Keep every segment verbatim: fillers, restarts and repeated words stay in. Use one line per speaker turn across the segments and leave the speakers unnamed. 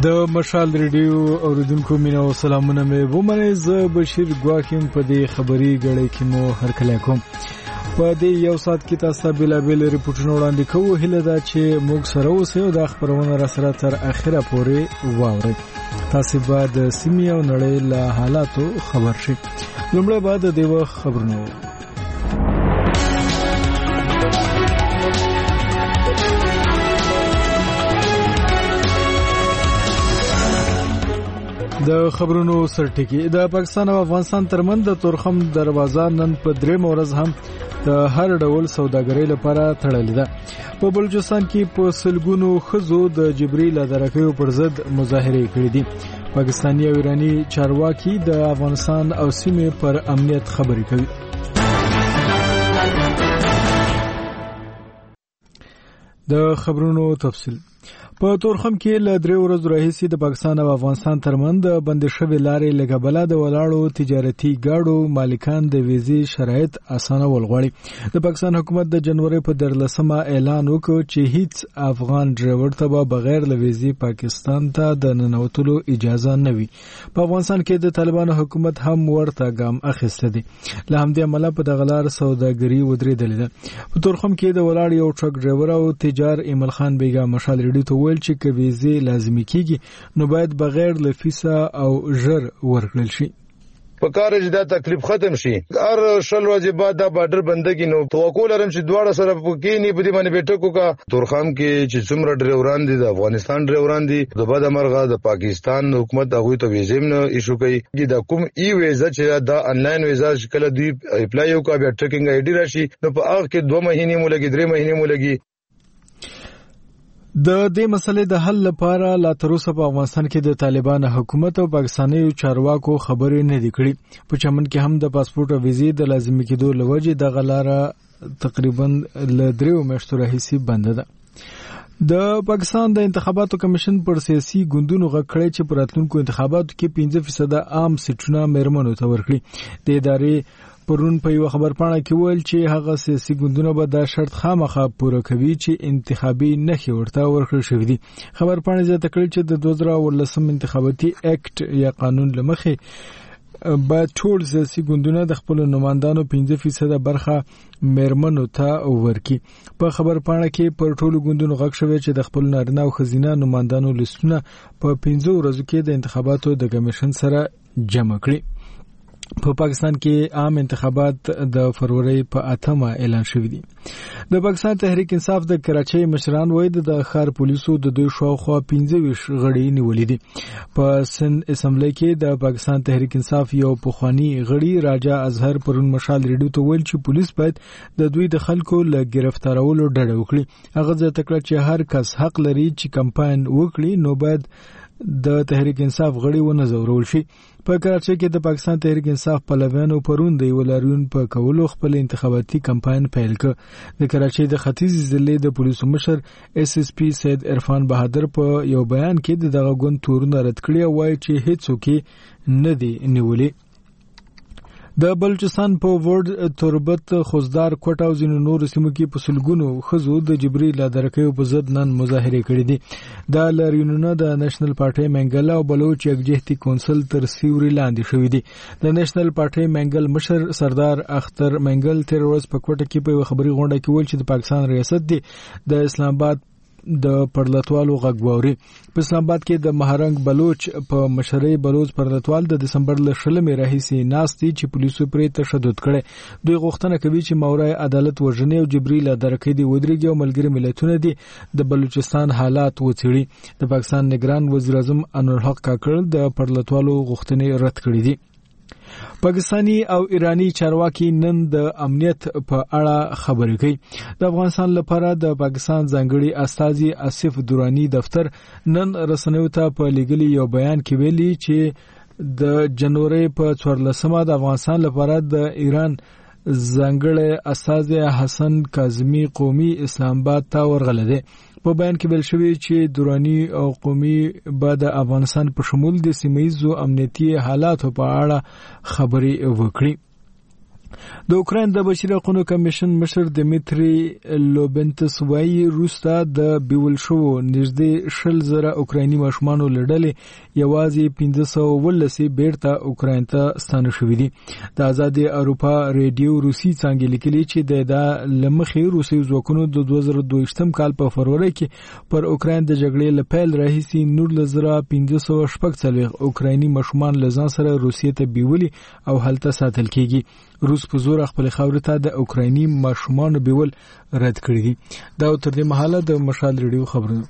د مشال ریډیو اوریدونکو مینه او سلامونه مې ومنئ. زه بشیر ګواکیم په دې خبري غړې کې مو هرکلی کوم. په دې یو ساعت کې تاسو ته بېلابېل ریپورټونه وړاندې کوو. هیله ده چې موږ سره اوسئ او دا خبرونه را سره تر اخره پورې واورئ. تاسو به د سیمې او نړۍ له حالاتو خبر شئ. لومړی به د دې وخت خبرونه د خبرونو سرټکی. د پاکستان او افغانستان ترمنځ د تورخم دروازه نن په درېم ورځ هم د هر ډول سوداګرۍ لپاره تړلې ده. په بلوچستان کې په سلګونو ښځو د جبري لادرکیو پر ضد مظاهرې کړې دي. پاکستاني او ایرانی چارواکي د افغانستان او سیمې پر امنیت خبرې کوي. د خبرونو تفصیل. په تورخم کې له درې ورځې راهیسې د پاکستان او افغانستان ترمنځ د بندي شوې لارې له کبله د ولاړو تجارتي ګاډو مالکان د ویزې شرایط اسانول غواړي. د پاکستان حکومت د جنوري په دیارلسمه اعلان وکړ چې هیڅ افغان ډرایور ته به بغیر له ویزې پاکستان ته د ننوتلو اجازه نه وي. په افغانستان کې د طالبانو حکومت هم ورته ګام اخیسته دي. له همدې امله په دغه لار سوداګري ودرېدلې ده. په تورخم کې د ولاړ یو ټرک ډرایور او تجار ایمل خان بیګا مشال ریډیو ته چې کویزه لازمي کیږي نو باید بغیر له فیسا او ژر ورکړل شي.
په کار چې دا تکلیف ختم شي. هر شل ورځې بعد دا بارډر بندګي نو توقع لرم چې دواړه سره پکې نه په دې باندې بیٹکو کا تورخم کې چې څومره ډرایوران دي د افغانستان ډرایوران دي د بد مرغه د پاکستان حکومت هغه ته ویزې نه ایشو کوي. د کوم ای ویزا چې دا انلاین ویزا شکل دی اپلای یو کا بیا ټریکینګ آی ډی راشي نو په هغه کې دوه مهینې مو لګي درې مهینې مو لګي.
د دې مسلې د حل لپاره لا تر اوسه په افغانستان کې د طالبان حکومت او پاکستاني چارواکو خبرې نه دي کړې. په چمن کې هم د پاسپورت او ویزې د لازمي کېدو لوجې د غلاره تقریبا ل دریو میاشتو راهیسې بند ده. د پاکستان د انتخاباتو کمیشن پر سیاسي ګوندونو غږ کړی چې پر راتلونکو انتخاباتو کې پنځه فیصد عام سیټونه مېرمنو ته ورکړي. د ادارې پرون په یو خبرپاڼه کې ویل چې هغه سیاسي ګوندونه به دا شرط خامخا پوره کوي چې انتخابي نښې ورته ورکړل شوې دي. خبرپاڼه زیاته کړې چې د دوه زره اوولسم انتخاباتي اکټ یا قانون لمخې باید ټول سیاسي ګوندونه د خپل نمائندانو پنځه فیصد برخه مېرمنو ته ورکړي. په خبرپاڼه کې پر ټولو ګوندونو غږ شوی چې د خپل نارینه او ښځینه نمائندانو لیستونه په پنځه ورځو کې د انتخاباتو د کمیشن سره جمع کړي. په پاکستان کې عام انتخابات د فروری په اتمه اعلان شوي دي. د پاکستان تحریک انصاف د کراچۍ مشران وایي د ښار پولیسو د دوی شاوخوا پنځه ویشت غړي نیولې دي. په سند اسمبلی کې د پاکستان تحریک انصاف یو پخوانی غړي راجا اظهر پرون مشال ریډیو ته ویل چې پولیس باید د دوی د خلکو له گرفتارولو ډډه وکړي. هغه ځکه کړ چې هر کس حق لري چې کمپاین وکړي نو باید د تحریک انصاف غړي ونه زورول شي. په کراچۍ کې د پاکستان تحریک انصاف پلویانو پرون د یو لاریون په کولو خپل انتخاباتي کمپاین پیل کړ. د کراچۍ د ختیځ ضلع د پولیسو مشر اس اس پی سید عرفان بهادر په یو بیان کې دغه ګوند تورونه رد کړي او وایي چې هیڅوک نه دی نیولې. د بلوچستان په ورډ تربت خوزدار کوټ او ځینو نورو سیمو کې په سلګونو ښځو د جبري لادرکیو په ضد نن مظاهرې کړې دي. دا لاریونونه د نېشنل پارټي منګل او بلوچ یکجهتي کونسل تر سیوري لاندې شوې دي. د نېشنل پارټي منګل مشر سردار اختر منګل تر ورځ په کوټه کې په خبري غونډه کې ویل چې د پاکستان ریاست دی د اسلام آباد د پرلتوالو غږواري. په اسلام آباد کې د مهرنګ بلوچ په مشرۍ بلوچ پرلتوال د دسمبر ل شلمې راهیسې ناستي چې پولیسو پرې تشدد کړي. دوی غوښتنه کوي چې مورای عدالت وژنې او جبري لادرکۍ دی ودرېږي او ملګری ملتونه دي د بلوچستان حالات وڅېړي. د پاکستان نگران وزیر اعظم انور الحق کاکړ د پرلتوالو غوښتنې رد کړې دي. پاکستانی او ایرانی چارواکي نن د امنیت په اړه خبرې کوي. د افغانستان لپاره د پاکستان ځانګړي استازي آصف درانی دفتر نن رسنیو ته په لیږلي یو بیان کې ویلي چې د جنوري په څوارلسمه د افغانستان لپاره د ایران ځانګړي استازي حسن کاظمي قومي اسلام آباد ته ورغله دي. په بیان کې ویل شوی چې درانی او قومي به د افغانستان په شمول د سیمه ییزو امنیتي حالاتو په اړه خبرې وکړي. د اوکراین د بشري حقوقو کمیشن مشر دمیتری لوبنتس وایي روستا د بیول شو نږدې شل زره اوکرایني ماشومان لړلې یوازې پنځه سوه ولسي بیرته اوکراین ته ستانه شوي دي. د آزادي اروپا ریډیو روسي څانګې لیکلي چې د لمخې روسي ځواکونو د دوه زره دوه کال په فروری کې پر اوکراین د جګړې له پیل راهیسې نولس زره پنځه سوه شپږ څلوېښت اوکرایني ماشومان له ځان سره روسیې ته بیولي او هلته ساتل کیږي. روس په زور خپل خاورې ته د اوکرایني ماشومان بیول رد کړی دي. دا تر دې مهاله د مشال ریډیو خبرونه.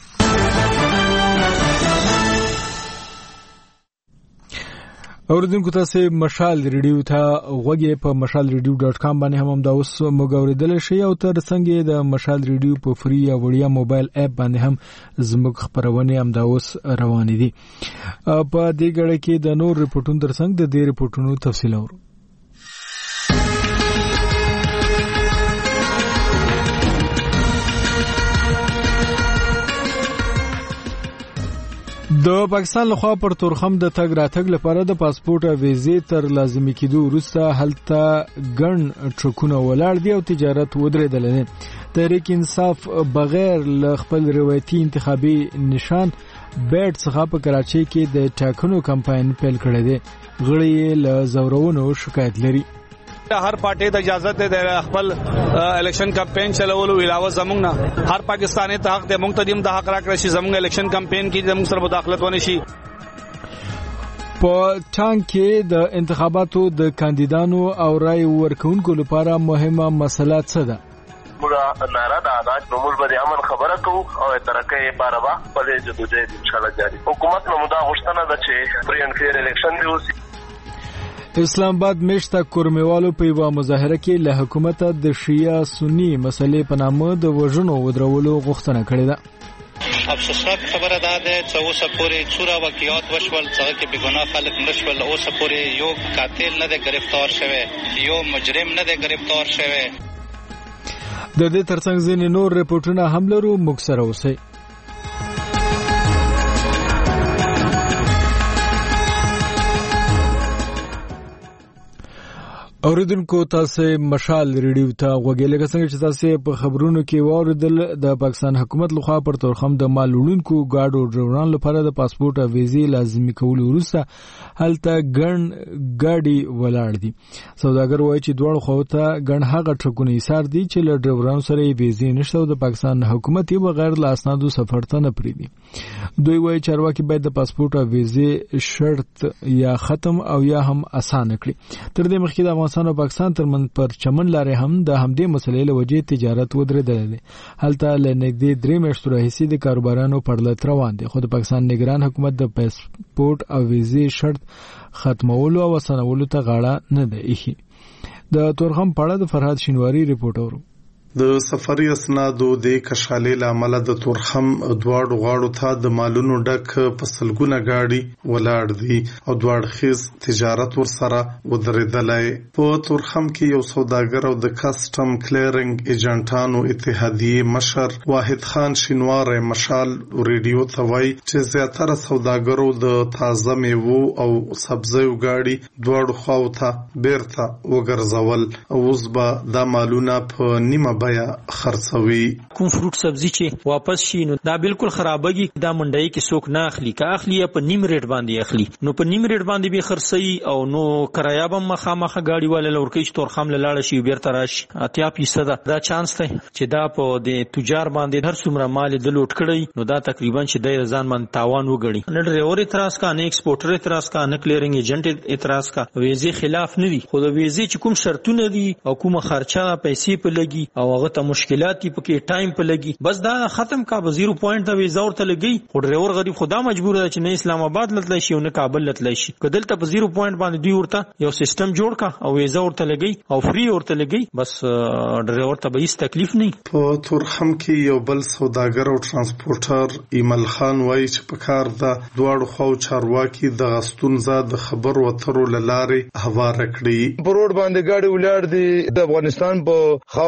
اوردونکو تاسو مشال ریډیو ته غوږی په مشال ریډیو ډاټ کام باندې هم دا اوس موږ اوریدل شي او تر څنګه د مشال ریډیو په فری یا وړیا موبایل اپ باندې هم زموږ خبرونه هم دا اوس روان دي. په دې غړ کې د نور ریپورتونو ترڅنګ د دې ریپورتونو تفصیل اورو. د پاکستان لخوا پر تورخم د تګ راتګ لپاره د پاسپورت او ویزې تر لازمي کېدو وروسته هلته ګڼ ټرکونه ولاړ دي او تجارت ودرېدل دي. تحریک انصاف بغیر له خپل روایتي انتخابي نشان بیټ څخه په کراچۍ کې د ټاکنو کمپاین پیل کړی دی. غړي له زورونو شکایت لري.
هر پارټي ته اجازه ده د خپل الیکشن کمپاین چلولو علاوه زمونږ نه هر پاکستاني ته حق د مقتدیم د حق راکړی شي زمونږ الیکشن کمپاین کې زموږ سره مداخلت ونه شي.
په ټانګ کې د انتخاباتو د کاندیدانو او رای ورکونکو لپاره مهمه مسله څه ده؟
موږ ناره د آزاد نمول به امن خبره کوو او ترقه لپاره به په جدوجہد ان شاء الله جاری. حکومت نو دا غوښتنه ده چې فری اینڈ فیر الیکشن دی وسی.
اسلام آباد میشته کورمیوالو په یوه مظاهره کې له حکومت د شیعه سنی مسلې په نامه د وژنو ودرولو غوښتنه کړې ده.
افسوسناک خبره ده چې اوسه پورې څوره واقعیات وشول څنګه کې بېګناه خلک مړه شول. اوسه پورې یو قاتل نه دی گرفتار شوی، یو مجرم نه دی گرفتار شوی.
د دې ترڅنګ ځینې نور ریپورټونه هم لرو، موږ سره اوسئ. اوریدونکو تاسو مشال ریډیو ته غوږی لکه څنګه چې تاسو په خبرونو کې واوریدل د پاکستان حکومت لخوا پر تورخم د مال وړونکو گاډو ډرایورانو لپاره د پاسپورت او ویزې لازمي کول وروسته هلته ګڼ ګاډي ولاړ دي. سوداګر وایي چې دواړو خواو ته ګڼ هغه ټرکونه ایثار دي چې له ډرایورانو سره یې ویزې نشته او د پاکستان حکومت یې بغیر له اسنادو سفر ته نه پرېږدي. دوی وایي چارواکي باید د پاسپورت او ویزې شرط یا ختم او یا هم اسانه کړي. تر دې مخکې د افغانستان او پاکستان ترمنځ پر چمن لارې هم د همدې مسلې له وجې تجارت ودرېدلی دی. هلته له نږدې درې میاشتو راهیسې د کاروبارانو پرلت روان دی، خو د پاکستان نگران حکومت د پاسپورت او ویزې شرط ختمولو او اسانولو ته غاړه نه ده ایښې. د تورخم په اړه د فرهاد شینواري ریپورټ اورو.
د سفري اسنادو د کشالې لامل د تورخم دواړو غاړو ته د مالونو ډک په سلګونه گاډي ولاړ دي او دواړخیز تجارت ورسره ودرېدلی. په تورخم کې یو سوداګر او د کسټم کلیرنګ ایجنټانو اتحادیې مشر واحد خان شینواری مشال ریډیو ته وایي چې زیاتره سوداګرو د تازه میوو او سبزیو گاډي دواړو خواو ته بیرته وګرځول او اوس به دا مالونه په نیمه بیا خرڅوي.
کوم فروټ سبزی چې واپس شي نو دا بالکل خرابږي. دا منډای کې څوک نه اخلي، که اخلي په نیم ریټ باندې اخلي نو په نیم ریټ باندې به خرڅي او نو کرایه به مخامخه گاډي والا لورکې چې تورخم لاله شي بیرته راشي. اتیا فیصد دا چانس دی چې دا په د تجار باندې هر څومره مال د لوټ کړي نو دا تقریبا چې د ځان باندې تاوان وګړي. نه ډرایور اعتراض کا، نه ایکسپورټر اعتراض کا، نه کلیرنګ ایجنټ اعتراض کا. ویزې خلاف نه دي، خو د ویزې چې کوم شرطونه دي او کومه خرچه پیسې په لګي او هغه ته مشکلات په کې ټایم په لګي، بس دا ختم کا. به زیرو پوینټ ته ویزا ورته لګي، خو ډرایور غریب خدا مجبور دی چې نه اسلام آباد لتلی شي او نه کابل لتلی شي. کدلته په زیرو پوینټ باندې دوی ورته یو سیستم جوړ کا او ویزا ورته لګي او فری ورته لګي، بس ډرایور ته به هیڅ تکلیف نه.
په تورخم کې یو بل سوداګر او ترانسپورټر ایمل خان وایي چې په کار د دواړو خواو چارواکي د غستونزه د خبر وترو لارې هواره کړي.
په روډ باندې ګاډي ولاړ دي، د افغانستان په خاور باندې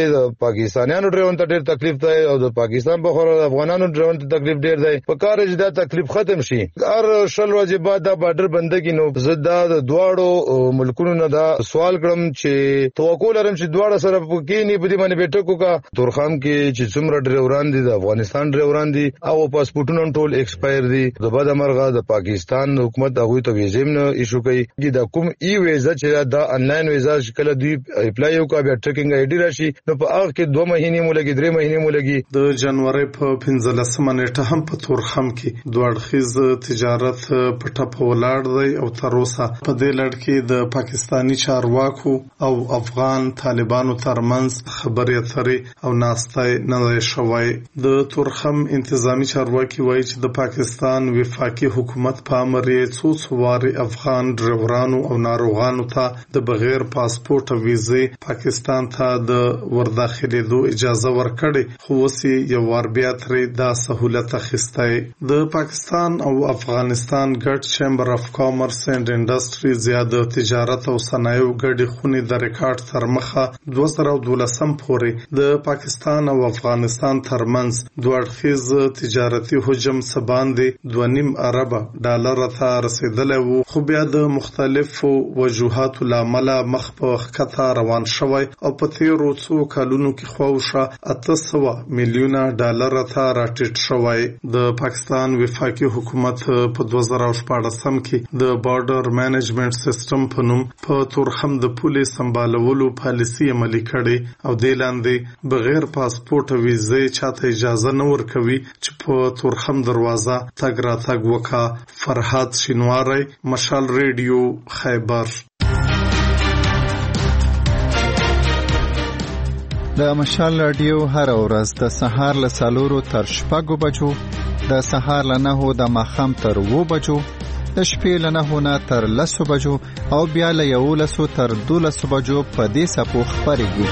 کې د پاکستانیانو ډریون ته ډیر تکلیف دی او د پاکستان په خور د افغانانو ډریون ته تکلیف ډیر دی. په کار چې دا تکلیف ختم شي هر شل ورځې بعد دا بارډر بندګي نو زدا د دواړو ملکونو نه دا سوال کړم چې توقع لرم چې دواړه سره کې نه بده باندې بیٹکو کا تورخم کې چې څومره ډریوران دي د افغانستان ډریوران دي او پاسپورتونه ټول ایکسپایر دي. د بعد مرغه د پاکستان حکومت هغه ته ویزې نه ایشو کوي چې دا کوم ای ویزا چې دا انلاین ویزا شکل دی اپلای وکړه بیا ټریکینګ آی ډی راشي نو په هغه کې دوه مهینې مو لګي درې مهینې مو لګي.
د جنوري په پنځلسمه نیټه هم په تورخم کې دوړخیز تجارت په ټپ ولاړ دی او تر اوسه په دې لړ کې د پاکستانی چارواکو او افغان طالبانو ترمنځ خبرې اترې او ناستای نه شوی. د تورخم انتظامی چارواکي وایي چې د پاکستان وفاقي حکومت په امر یې څو څواري افغان ډریورانو او ناروغانو ته د بغیر پاسپورت او ویزې پاکستان ته د ورداخلېدو اجازه ورکړې خو اوس یو وار بیا ترې دا سہولت اخیستی. د پاکستان او افغانستان ګډ چیمبر اف کامرس اینڈ انډستری زیاده تجارت او صنایعو ګډې خونې د ریکارډ تر مخه دوه زره دولسم پورې د پاکستان او افغانستان ترمنځ دوه اړخیز تجارتي حجم سباندې دوه نیم ارب ډالر ته رسیدلی وو خو بیا د مختلفو وجوهاتو لامل مخ په ښکته روان شوی او په تیرو څو کلونو کې خواوشا اته سوه میلیونه ډالر ته راټیټ شوی. د پاکستان وفاقي حکومت په دوه زره شپاړسم کې د بارډر مینجمنت سیستم په نوم په تورخم د پولې سمبالولو پالیسي عملي کړي او د لاندې بغیر پاسپورت او ویزې چاته اجازه نه ورکوي چې په تورخم دروازه تګ راتګ وکا. فرحات شینواری، مشال ریډیو، خیبر.
د مشال رادیو هر ورځ د سهار له څلورو تر شپږو بجو، د سهار له نهو د ماښام تر اوو بجو، د شپې له نهو نه تر لسو بجو او بیا له یولسو تر دولسو بجو په دې څپو خپرېږي.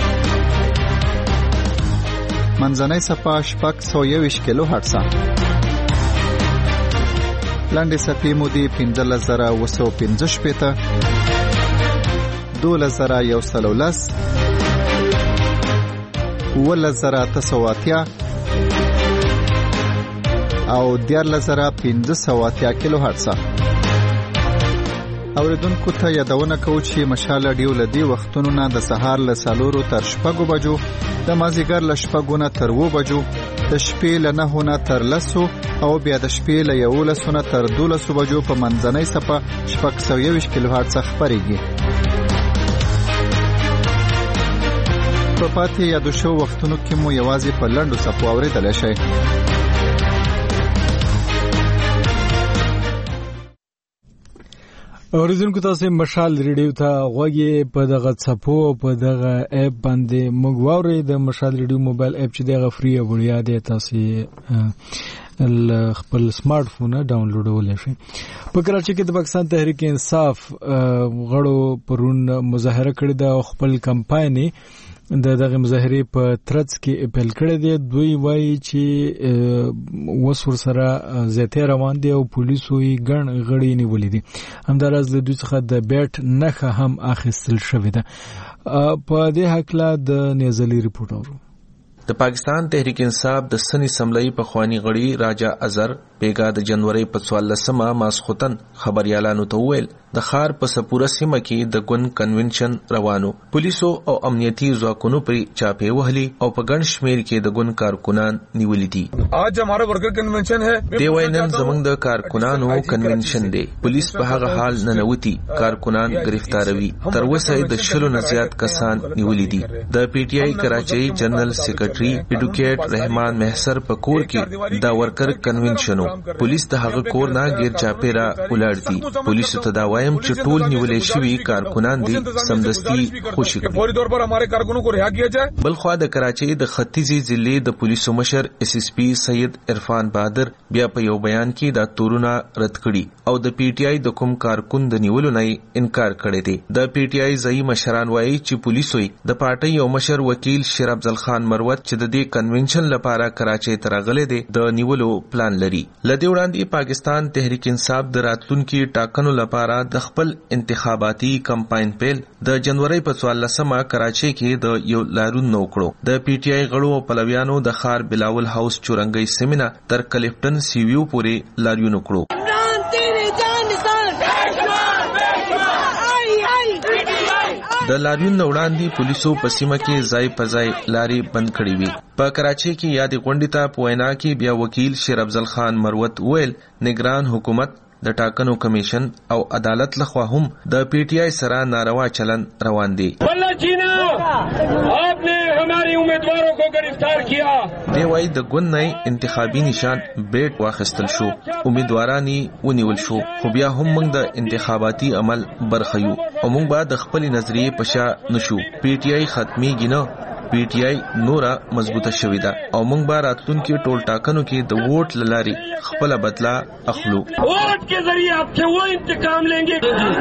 منځنۍ څپه شپږ سوه یوویشت کیلو هرټزه. لنډې څپې مودې پنځلس زره اوه سوه پنځه شپېته، دولس زره یو سل او لس، اوولس زره اته سوه اتیا او دیارلس زره پنځه سوه اتیا کیلو هرټزه. اوریدونکو ته یادونه کوو چې مشال رادیو له دې وختونو نه د سهار له څلورو تر شپږو بجو، د مازدیګر له شپږو نه تر اوو بجو، د شپې له نهو نه تر لسو او بیا د شپې له یولسو نه تر دولسو بجو په منځنۍ څپه شپږ سوه یوویشت کیلو هرټزه خپرېږي. په پاتې یادو شوو وختونو کې مو یوازې په لنډو څپو اورېدلی شئ.
اوریدونکو تاسو مشال ریډیو ته غوږی په دغه څپو او په دغه اپ باندې موږ واورئ. د مشال ریډیو موبایل اپ چې دغه فری او وړیا دی، تاسو خپل سمارټ فون ډاونلوډولای شئ. په کراچۍ کې د پاکستان تحریک انصاف غړو پرون مظاهره کړې ده او خپل کمپایني د دغه مظاهرې په ترڅ کې اپیل کړی دی. دوی وایي چې اوس ورسره زیاتې روان دي او پولیسو یې ګڼ غړي نیولي دي. همداراز له دوی څخه د بیټ نښه هم اخیستل شوې ده. په دې هکله د نیازلي رپورټ اورو.
د پاکستان تحریک انصاف د سن اسمبلی په خوانی غړي راجا اظهر بیګا د جنوري په څوارلسمه ماسخوتن خبريالانو ته ویل د خار په سپوره سیمه کې د ګوند کنونشن روانو. پولیسو او امنیتي ځواکونو پر چاپې وهلي او په ګڼ شمیر کې د ګوند کارکونان نیولې دي.
آج हमारा worker convention है.
دی وینن زمنګ د کارکونانو کنونشن دی. پولیس په هغه حال ننوتی کارکونان گرفتاروي. تر اوسه د شلو نه زیات کسان نیولې دي. د پی ټ آی کراچۍ جنرال سیکریټري ایډوکیټ رحمان محسر په کور کې دا ورکر کنونشنو. پولیس د هغه کور نه غیر چاپیرا ولاړ دي. پولیس ته دا وایم چې ټول نیولې شوی کارکونان دي سمدستي خوشي کړي.
فوري طور پر हमारे कारकुनों को रिहा किया जाए.
بلخوا د کراچۍ د ختیځي ضلع د پولیسو مشر اس اس پی سید عرفان بہادر بیا په یو بیان کې دا تورونه رد کړي او د پی ټ آی د کوم کارکون د نیولو نه انکار کړی دی. د پی ټ آی ځای مشران وایي چې پولیسو د پارټي یو مشر وکیل شیر افضل خان مروت چې د دې کنونشن لپاره کراچۍ ته راغلی دی د نیولو پلان لري لدی وړاندې پاکستان تحریک انصاف د راتلونکي ټاکنو لپاره د خپل انتخاباتي کمپاین پیل د جنوري په څوارلسمه کراچۍ کې د یو لارون نو کړو. د پی ټی آی غړو او پلویانو د خار بلاول هاوس چورنګي سیمینه تر کلیفټن سیویو پورې لاریون کړو. د لاریون وړاندې پولیسو په سیمه کې ځای په ځای لاري بند کړې وي. په کراچۍ کې یادې غونډې ته په وینا کې بیا وکیل شیر افضل خان مروت ویل نگران حکومت د ټاکنو کمیشن او عدالت لخوا هم د پی ټی آی سره ناروا چلن روان دي.
आपने हमारे उम्मीदवारों को गिरफ्तार किया.
دی وايي د ګوند نه انتخابي نشان بیٹ واخیستل شو، امیدوارانی ونیول شو، خو بیا هم موږ د انتخاباتي عمل برخیو او موږ به د خپل نظریه پشا نشو. پی ټی آی ختميږي نه، پی ټی آی نورا مضبوطه شوې ده او موږ به راتلونکي ټول ټاکنو کې د ووټ لاري خپل بدلا اخلو.
ووټ के जरिए आपसे वो इंतकाम लेंगे.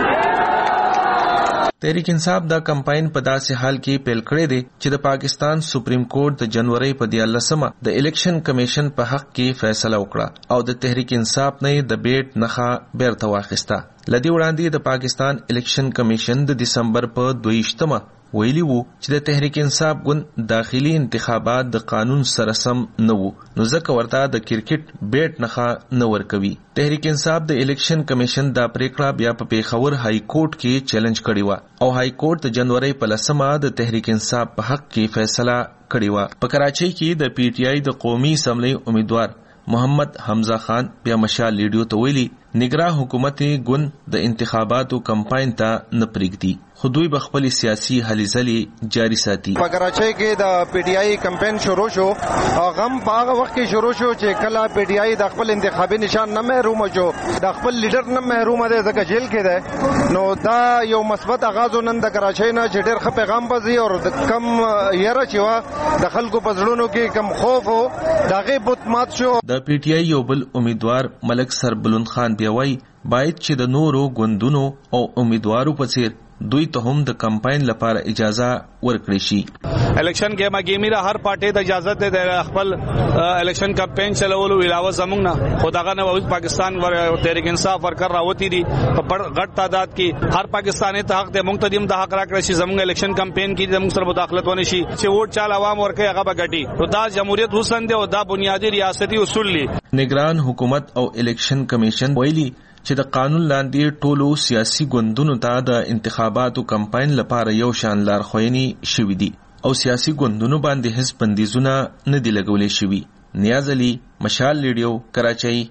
تحریک انصاف دا کمپاین په داسې حال کې پیل کړی دی چې د پاکستان سپریم کورټ د جنوري په دیارلسمه د الیکشن کمیشن په حق کې فیصله وکړه او د تحریک انصاف نه د بیٹ نخا بیرته واخیسته. لدی وړاندې د پاکستان الیکشن کمیشن د دسمبر په دویشتمه ویلی وو چې د تحریک انصاف ګوند داخلي انتخابات د قانون سره سم نه وو، نو ځکه ورته د کرکټ بیٹ نخا نه ورکوي. تحریک انصاف د الیکشن کمیشن دا پریکړه بیا په پیښور های کورټ کې چیلنج کړی و او های کورټ د جنوري په لسمه د تحریک انصاف په حق کې فیصله کړی و. په کراچۍ کې د پی ټی آی د قومي اسمبلی امیدوار محمد حمزه خان بیا مشال لیډیو ته ویلي نگران حکومت ګوند د انتخاباتو کمپاین ته نه پریږدي، خو دوی به خپل سیاسي هلې ځلې جاری ساتي.
په کراچۍ کې د پی ټی آی کمپاین شروع شو او غم په هغه وخت کې شروع شو چې کله پی ټی آی د خپل انتخابي نشان نه محروم شو، د خپل لیډر نه محروم دی ځکه جیل کې دی. نو دا یو مثبت آغاز نن د کراچۍ نه چې ډېر ښه پیغام بځي او د کم یره چې وا د خلکو په زړونو کې کم خوف او د هغې بت مات شو.
د پی ټی آی یو بل امیدوار ملک سربلند خان دی وایي باید چې د نورو ګوندونو او امیدوارو په څیر دوی ته هم د کمپاین لپاره اجازه ورکړي شي.
الیکشن کې ما ګیمیره هر پارټي ته اجازه ده د خپل الیکشن کمپاین چلولو علاوه زمونږ نه خداغه نه وځ پاکستان ور تحریک انصاف ورکر راوتی دي په غټ تعداد کې هر پاکستاني ته حق ده مونږ ته دیم د حق راکړي شي زمونږ الیکشن کمپاین کې زموږ سره مداخلت ونی شي چې ووټ چال عوام ورکه هغه بغټي. نو دا جمهوریت حسن دی او دا بنیادی ریاستي اصول دي.
نگران حکومت او الیکشن کمیشن ویلي چې د قانون لاندې ټولو سیاسي ګوندونو ته د انتخاباتو کمپاین لپاره یو شان لارښوونې شوې دي او سیاسي ګوندونو باندې هیڅ بندیزونه نه دي لګولې شوي. نیاز علي، مشال ریډیو، کراچۍ.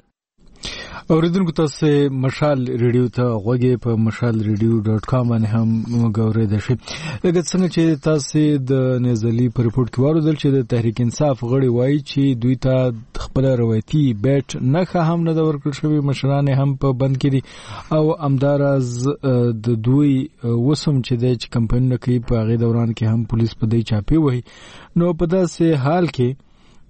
اوریدونکو تاسو مشال ریډیو ته غوږی په مشال ریډیو ډاٹ کام باندې هم غوړې شئ. لکه څنګه چې تاسو د نزلی په رپورت کې واردل چې د تحریک انصاف غړي وایي چې دوی ته خپل روایتي بیٹ نه هم نه ورکړل شوی، مشران هم په بند کړي او امدارز د دوی وسم چې د کمپاین کوي په هغه دوران کې هم پولیس په دې چاپی وایي. نو په داسې حال کې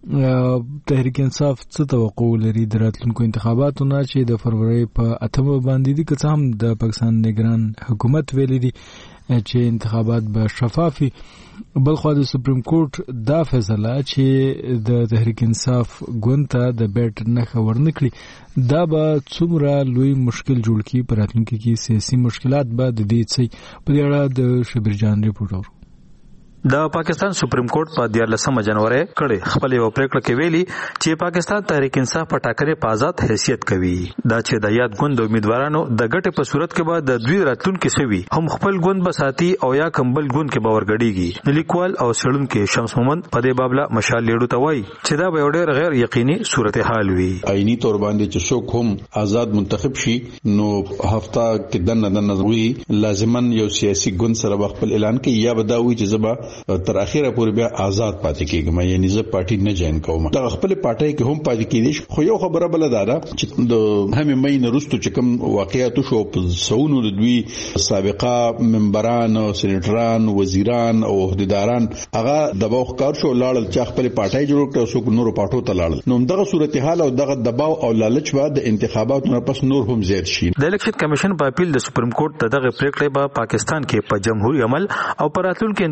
تحریک انصاف څه توقع لري د راتلونکو انتخاباتو نه چې د فروری په اتمه باندې دي، که هم د پاکستان نگران حکومت ویلي دي چې انتخابات به شفافي. بلخو د سپریم کورټ دا فیصله چې د تحریک انصاف ګوند ته د بیٹ نه ورنکړي دا به څومره لوی مشکل جوړ کړي په راتلونکي کې سیاسي مشکلات به د دې څه په اړه د شبیر جان ریپورټ اورو.
د پاکستان سپریم کورټ په دیارلسمه جنوري کړي خپل یو پریکړه کې ویلي چې پاکستان تحریک انصاف په ټاکنې په آزاد حیثیت کوي. دا چې د یاد ګوند امیدوارانو د ګټې په صورت کې به د دوی راتلونکي سوي هم خپل ګوند بساتي او یا کمبل ګوند کې باور غړيږي. لیکوال او سړونکو شمس محمد په دې بابله مشال لیډو ته وایي چې دا به ډېر غیر یقیني صورتحال وي.
آئینی تور باندې چې څوک هم آزاد منتخب شي نو هفته کې دنه دنه وي لازمان یو سیاسي ګوند سره خپل اعلان کوي یا بداوي چې زبا تر اخیره پورې بیا آزاد پاتې کیږم، یعنی زه پارټي نه جوائن کوم. دا خپل پارټي کې هم پاتې کیږي. خو یو خبره بل ده چې د همې مې نرستو چې کوم واقعیت شو په سونو د دوی سابقه ممبران او سېنیټران وزیران او عہدیداران هغه دباو کار شو لاړل چې خپل پارټي جوړ کړ او څوک نور پارټو ته لاړل. نو دغه صورتحال او دغه دباو او لالچ به د انتخاباتو نه پس نور هم زیات شي.
د الیکشن کمیشن په اپیل د سپریم کورټ دغه پریکړه په پاکستان کې په جمهوریت عمل او پر راتلونکو انتخاباتو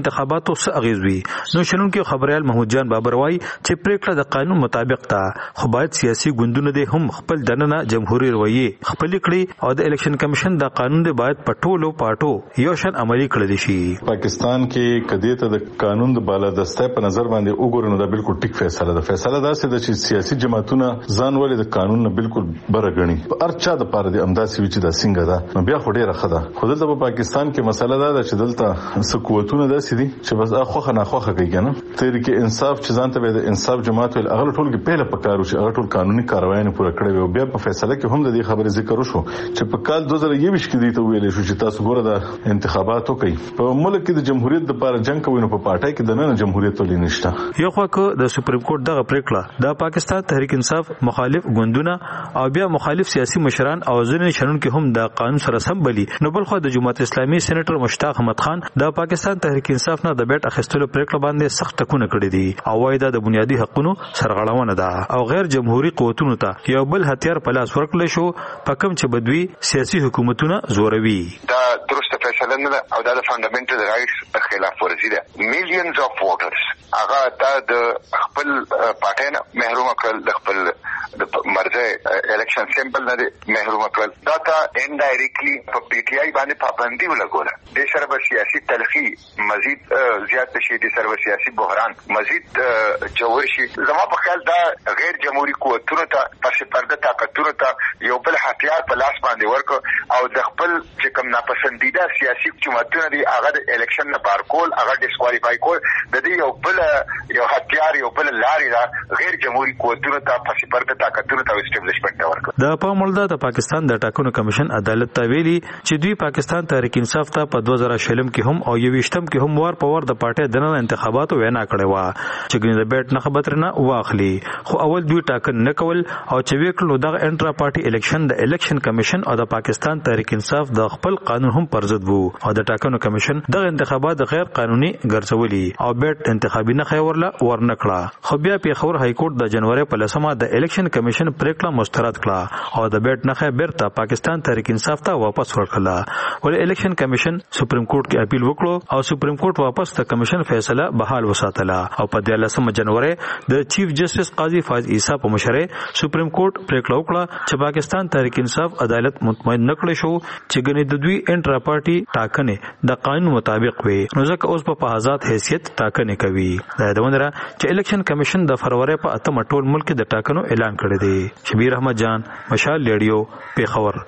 انتخاباتو څه اغیز وي. نو شنونکو خبريال محمود جان بابر وايي چې پریکړه د قانون مطابق ده، خو باید سیاسي ګوندونه د هم خپل دننه جمهوریت رویه خپل کړي او د الیکشن کمیشن د قانون د باید پټولو پاټو یو شان عملی کړی شي.
پاکستان کې کدی ته د قانون د بالادسته په نظر باندې وګورنو دا بالکل ټیک فیصله ده. فیصله دا سي چې سیاسي جماعتونه ځان ولې د قانون نه بالکل برغني په ارچا د پاره د امداسي وچ د څنګه ده نو بیا خو ډیره خده. خو دلته په پاکستان کې مسله دا ده چې دلته سکوتونه داسې دي چې بس اخوخه نه خوخه کوي کنه. تحریک انصاف چې ځان ته د انصاف جماعت ول اغل ټول کې پهله پکارو چې اغل ټول قانوني کاروایی نه پوره کړی او بیا په فیصله کې هم د دې خبرې ذکر وشو چې په کال دوه زره یویشت کې دې ته ویل شو چې تاسو ګوره د انتخاباتو کوي په ملک کې د جمهوریت د لپاره جنگ کوي نو په پارټای کې د نن جمهوریت ولې نشته.
یو خو د سپریم کورټ دغه پریکړه د پاکستان تحریک انصاف مخالف ګوندونه او بیا مخالف سیاسي مشران او ځینې شنونکو هم د قانون سره سم بلی. نو بل خو د جماعت اسلامي سېنیټر مشتاق احمد خان د پاکستان تحریک انصاف نه د بیٹ اخیستلو پریکړه باندې سخت ټکونه کړی دي او وايي دا د بنیادی حقوقو سرغړونه ده او غیر جمهوریت قوتونو ته یو بل هتیار په لاس ورکړل شو په کوم چې بدوی سیاسي حکومتونه زوروي.
دا درسته فیصله نه ده او دا د فندامنټل رائټس خلاف ورزي ده. میلیونز اف ووټرز هغه دا د خپل پارټي نه محروم کړل، د خپل د مرزه الیکشن سیمبل نه محروم کړل. دا تا انډایرکټلی په پی ټی آی باندې پابندي ولګوله. د سره سیاسي تلخی مزید زیات شي، د سره سیاسي بحران مزید جوړ شي. زما په خیال دا غیر جمهوریت قوتونو ته پس پرده طاقتونو ته یو بل هتیار په لاس باندې ورکو او د خپل چې کوم ناپسندیده سیاسي حکومتونه دي هغه د الیکشن نه بار کول، هغه ډیسکوالیفای کول، د دې یو بل یو هتیار یو بل لارې دا غیر جمهوریت قوتونو ته پس پرده طاقتونو ته اسټابلیشمنت ورکو.
د پامولدا د پاکستان د ټاکنو کمیشن عدالت ته ویلي چې دوی پاکستان تحریک انصاف ته په دوه زره شلم کې هم او یویشتم کې هم ور په ور د پارټي دننه انتخاباتو وینا کړې و چې ګنې د بیٹ نه خبر نه واخلي. خو اول دوی ټاکن نه کول او چې وکړو دغه انټرا پارټي الیکشن د الیکشن کمیشن او د پاکستان تحریک انصاف د خپل قانون هم پر ضد وو او د ټاکنو کمیشن دغه انتخابات غیر قانوني ګرځولي او بیٹ انتخابي نه خورله ورنکړه. خو بیا پیښور های کورټ د جنوري په لسمه د الیکشن کمیشن پریکړه مسترد کړه او د بیٹ نه بیرته پاکستان تحریک انصاف ته واپس ورکړه. ولې الیکشن کمیشن سپریم کورټ کې اپیل وکړو او سپریم کورټ واپس د کمیشن فیصله بحال وساتله او په دیارلسمه جنوري د چیف جسټس قاضي فاضل عیسی په مشرۍ سپریم کورټ پریکړه وکړه چې پاکستان تحریک انصاف عدالت مطمئن نکړي شو چې ګنې د دوی انټرا پارټي ټاکنې د قانون مطابق وي نو ځکه اوس په آزاد حیثیت ټاکنې کوي. دا د وندره چې الیکشن کمیشن د فروری په اتمه ټول ملک د ټاکنو اعلان کړی دی. شبیر احمد جان، مشال ریډیو، پیښور.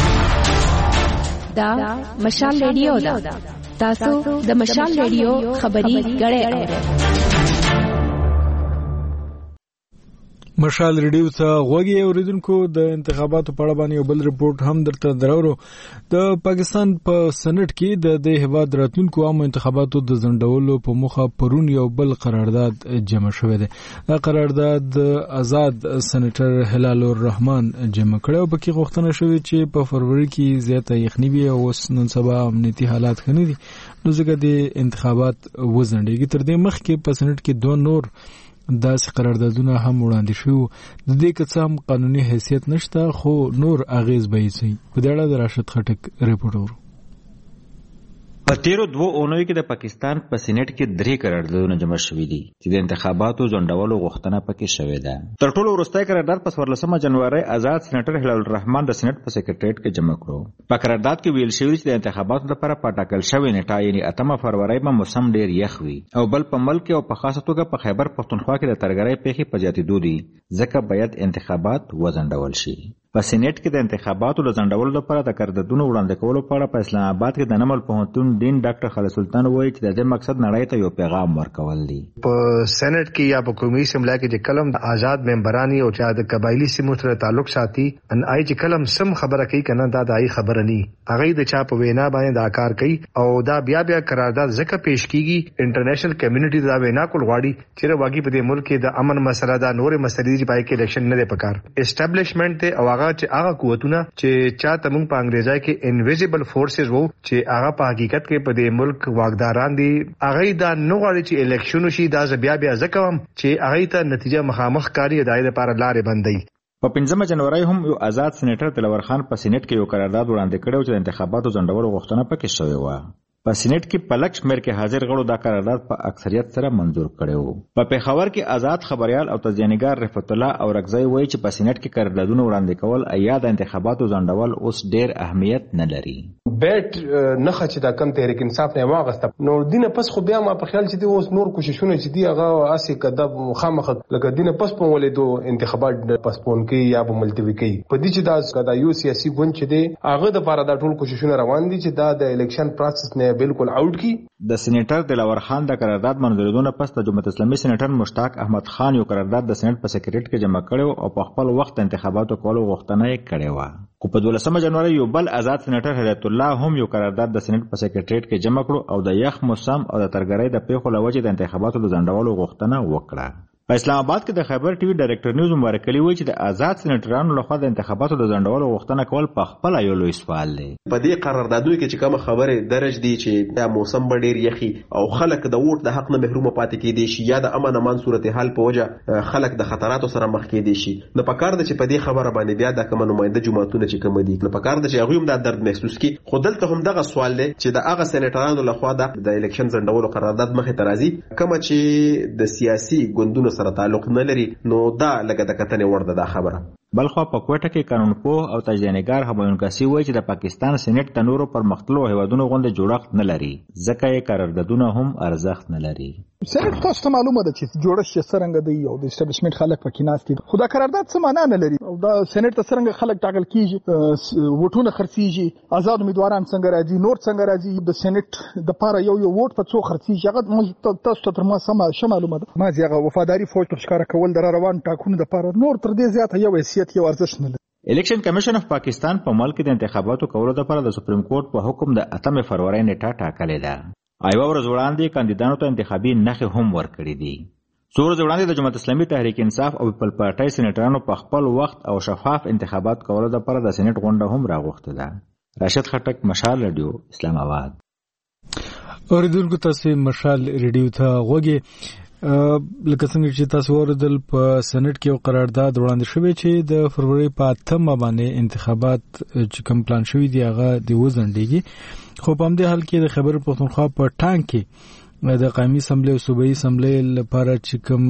دا مشال ریډیو دا تاسو د مشال ریډیو خبري غړې اورئ.
مشال ریډیو ته غوږی اوریدونکو د انتخاباتو په اړه باندې یو بل رپورټ هم درته درورو. د پاکستان په سنټ کې د د هیواد راتلونکو عامو انتخاباتو د ځنډولو په موخه پرون یو بل قرارداد جمع شوی دی. دا قرارداد آزاد سنټر هلال الرحمن جمع کړ او پکې غوښتنه شوې چې په فروری کې زیاته یخني وي او نن سبا امنیتي حالات ښه نه دي نو ځکه د انتخابات وځنډېږي. تر دې مخکې په سنټ کې دوه نور داسې قراردادونه هم وړاندې شو. د دې که هم قانوني حیثیت نشته خو نور اغیز به یې سي. په دې اړه د راشد خټک رپورټ ورو.
په تیرو دوه اونیو کې د پاکستان په سېنات کې درې قراردادونه جمع شوي دي چې د انتخاباتو ځنډولو غوښتنه پکې شوې ده. تر ټولو وروستی قرارداد په څوارلسمه جنوري آزاد سېنیټر هلال الرحمن د سېنات په سکرټریټ کې جمع کړو. په قرارداد کې ویل شوي چې د انتخاباتو لپاره په ټاکل شوې نیټه یعنې اتمه فروری به موسم ډېر یخ وي او بل په ملک او په خاصه توګه په خیبر پښتونخوا کې د ترګرۍ پیښې په زیاتېدو دي ځکه باید انتخابات وځنډول شي. په سېنات کې د انتخاباتو د ځنډولو لپاره د قراردادونو وړاندې کولو په اړه په اسلام آباد کې د نمل پوهنتون ډین ډاکټر خالد سلطان وایي چې د دې مقصد نړۍ ته یو پیغام ورکول دي.
په سېنات کې یا په قومي اسمبلی کې چې کلم آزاد ممبرانی او چې د قبایلی سیمو سره تعلق ساتي ان آی چې کلم سم خبره کوي کنه دا د آی خبره نه هغه د چا په وینا باندې دا کار کوي او دا بیا بیا قرارداد ځکه پیش کیږي انټرنیشنل کمیونټي دا وینا کول غواړي چې واقعي په دې ملک کې د امن مسله دا نورې مسلې چې پای کې الیکشن نه دی پکار اسټابلیشمنت ته او هغه چې هغه چې چاته موږ په انګریزي کې انویزیبل فورسز وو چې هغه په حقیقت کې په دې ملک واګداران دي هغه دا نو غواړي چې الیکشن شي دا بیا بیا ځکه چې هغه ته نتیجه مخامخ کاری ادارې لپاره لارې بندي.
په پنځمه جنوري هم یو آزاد سېنیټر دلور خان په سېنات کې یو قرارداد وړاندې کړی چې د انتخاباتو ځنډولو غوښتنه پکې شوې و. په سینټ کې په لږ شمېر کې حاضر غړو دا قرارداد په اکثریت سره منظور کړی و. په پېښور کې آزاد خبريال او تجزیه‌نګار رفعت الله اورکزی وایي چې په سینټ کې قراردادونه وړاندې کول یا د انتخاباتو ځنډول اوس ډېر اهمیت نه لري.
بیٹ نه خچ دا کم تحریک انصاف نه واغسته نو دینه پس خو بیا ما په خیال چې دی اوس نور کوششونه چې دی هغه اسی کده خامخ لکه دینه پس په ولې دو انتخابات پسپون کې یا به ملتوي کوي په دې چې دا کدا یو سیاسي ګوند چې دی هغه د لپاره دا ټول کوششونه روان دي چې دا د الیکشن پروسس نه بالکل اوټ کی.
د سېنیټر دلاور خان د قرارداد منظوریدونه پس د جمهوریت اسلامي سېنیټر مشتاق احمد خان یو قرارداد د سېنات په سکریټریټ کې جمع کړو او په خپل وخت انتخاباتو کولو غوښتنه یې کړې و. خو په دولسمه جنوري یو بل آزاد سېنیټر هدایت الله هم یو قرارداد د سېنات په سکریټریټ کې جمع کړو او د یخ موسم او د ترګرۍ د پیښو لوجې د انتخاباتو د ځنډولو غوښتنه وکړه. په اسلام آباد کې د خیبر ټي وي ډایریکټر نیوز مبارک علي وایي چې د آزاد سېنیټرانو لخوا د انتخاباتو د ځنډولو غوښتنه کول په خپل یو لوی سوال دی.
په دې قراردادونو کې چې کوم خبره درج دي چې د موسم ډېر یخي او خلک د ووټ د حق نه محروم پاتې کېدي شي یا د امن امان صورتحال په وجه خلک د خطراتو سره مخ کېدي شي. نو په کار د چې په دې خبره باندې بیا د کوم نماینده جماعتونه چې کوم دي نو په کار د چې هغه هم د درد محسوس کی. خو دلته هم دغه سوال دی چې د هغه سېنیټرانو لخوا د الیکشن ځنډولو قرارداد مخې ته راځي کوم چې د سیاسي ګوندونو سره تعلق نه لري نو دا لکه د کتنې وړ ده دا خبره.
بلخوا په کوټه کې قانونپوه او تجزیه‌نګار همایون کاسي وایي چې د پاکستان سېنیټ د نورو پرمختللو هیوادونو غوندې جوړښت نه لري ځکه یې قراردادونه هم ارزښت نه لري.
سېنیټ تاسو ته معلومه ده چې جوړښت یې څرنګه دی او د اسټابلیشمنت خلک پکې ناست دي خو دا قرارداد څه معنا نه لري او دا سېنیټ ته څرنګه خلک ټاکل کیږي ووټونه خرڅیږي آزاد امیدواران څنګه راځي نور څنګه راځي د سېنیټ د پاره یو یو ووټ په څو خرڅیږي هغه تاسو ته تر ما سم شه معلومه ده. ما زیغه وفاداری فوج تر ښکارا کول در روان ټاکنو د پاره نور تر دې زیات یو حیثیت یو ارزښت نه لري.
الیکشن کمیشن اف پاکستان په ملک د انتخاباتو کولو لپاره د سپریم کورټ په حکم د اتمې فروری نیټه ټاکلې ده. ایوه ورځ وړاندې کاندیدانو ته انتخابي نښې هم ورکړې دي. څو ورځې وړاندې د جمهوریت اسلامي تحریک انصاف او پیپل پارټۍ سېنیټرانو په خپل وخت او شفاف انتخابات کولو لپاره د سېنیټ غونډه هم راغوښته ده. راشد خټک، مشال رادیو، اسلام آباد.
اوریدونکو تاسو مشال رادیو ته غوږی لکه څنګه چې تاسو ورته په سېنیټ کې یو قرارداد وړاندې شوی چې د فروری په اتمه باندې انتخابات چې کوم پلان شوی دی هغه د وزندګي. خو په همدې حال کې د خیبر پښتونخوا په ټانک کې د قومي اسمبلی او صوبایي اسمبلی لپاره چې کوم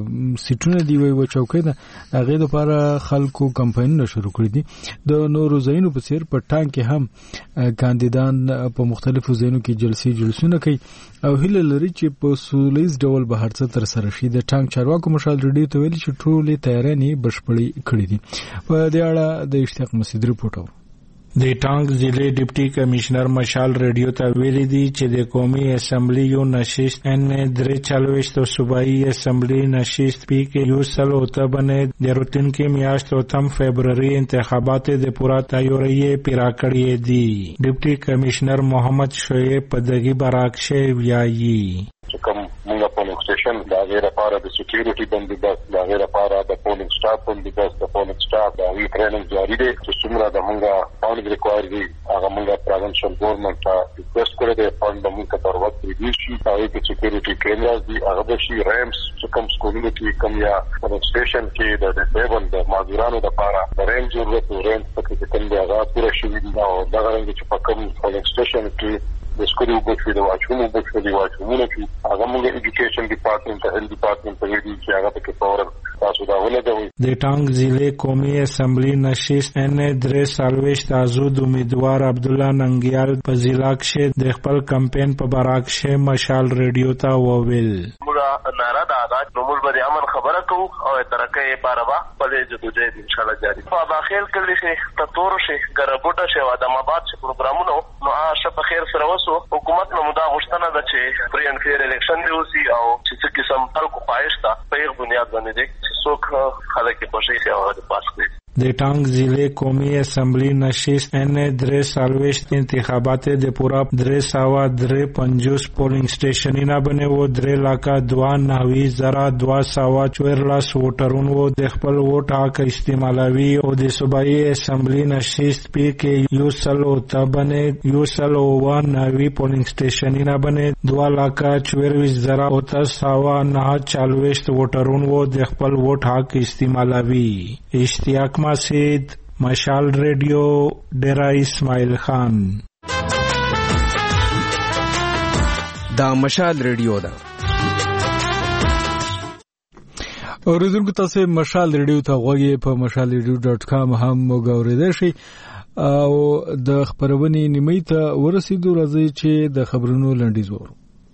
سیټونه دی وي و چوکۍ ده هغه لپاره خلکو کمپاینونه شروع کړی دي. د نورو ځایونو په څیر په ټانک کې هم کاندیدان په مختلفو ځایونو کې جلسې جلسونه کوي او هیله لري چې په سولیز ډول به هر څه تر سره شي. د ټانک چارواکو مشال رډیو ته ویلي چې ټولې تیارانې بشپړې کړې دي. په دې اړه د اشتیاق مسعود ریپورټ.
د ټانک ضلع ډیپټي کمشنر مشال رادیو ته ویلي دي چې د قومي اسمبلی یو نشست ان درې چالويشت او صوبایي اسمبلی نشست پی کې یو سل او ته باندې د روتین کې میاشت او تم فبرवरी انتخابات د پورا تیاری پیرا کړی دي. ډیپټي کمشنر محمد شعیب پدګي براکشه ویایي
چې کوم موږ پولینګ سټیشن دا غیر لپاره د سکیورټي بندوبست دا غیر لپاره د پولینګ سټاف بندوبست د پولینګ سټاف دا وی ټریننګ جاری دی چې څومره د موږ فاند ریکوایر دي هغه موږ پروینشل ګورنمنت ته ریکوست کړی دی فاند موږ ته ضرورت دی شي هغه کې سکیورټي کیمراز دي هغه به شي ریمز چې کوم سکولونو کې کوم یا پولینګ سټیشن کې د ډیسیبل د معذورانو لپاره د ریم ضرورت ریم پکې کوم دی هغه پوره شوی دی او دا غواړي چې په کوم پولینګ سټیشن کې د سکولو بوکې د واچونو بوکې د واچونو کې هغه موږ ایجوکیشن ډپارټمنټ ته هیلث ډپارټمنټ ته ویلي چې هغه پکې فورا تاسو دا ولګوي.
د ټانک ضلع قومي اسمبلی نشست ان درې سالويشت آزاد امیدوار عبد الله ننګیال په ضلع کې د خپل کمپاین په براکشه مشال رادیو ته وویل
موږ ناره د آزاد نومول بری امن خبره کوو او ترکه پاروا په دې جدوجہد ان شاء الله جاری په داخل کلی شي تطور شي ګربوټه شي ادم آباد شي پروګرامونو نو آشه په خیر سره وسو حکومت نو مدا غشتنه ده چې فری اینڈ فیر الیکشن دی اوسي او چې قسم خلکو خواهش تا په یو بنیاد باندې دي څوک خلک خوشي شي او د پاس کوي.
د ټانک ضلع قومي اسمبلی نشست ان درې سالويشت انتخابات د پورا درې سوا درې پنځوس پولینګ سټیشنونه باندې و درې لاکه دوا نوي زرا دوا سوا چورلاس ووټرونو د خپل ووټ حق استعمالوي او د صوبایي اسمبلی نشست پی کې یو سل او ته باندې یو سل او ون نوي پولینګ سټیشنونه باندې دوا لاکه چورلاس زرا او ته سوا نه چالويشت ووټرونو د خپل ووټ حق استعمالوي. اشتیاق مسعود، مشال ریڈیو، ڈیرہ اسماعیل خان.
دا مشال ریډیو ده.
اوریدونکو تاسو مشال ریډیو ته غوږی په مشال ریډیو ډاټ کام هم وګورئ شئ او د خبرونې نیمه ته ورسېدو. راځي چې د خبرونو لنډیز وورو.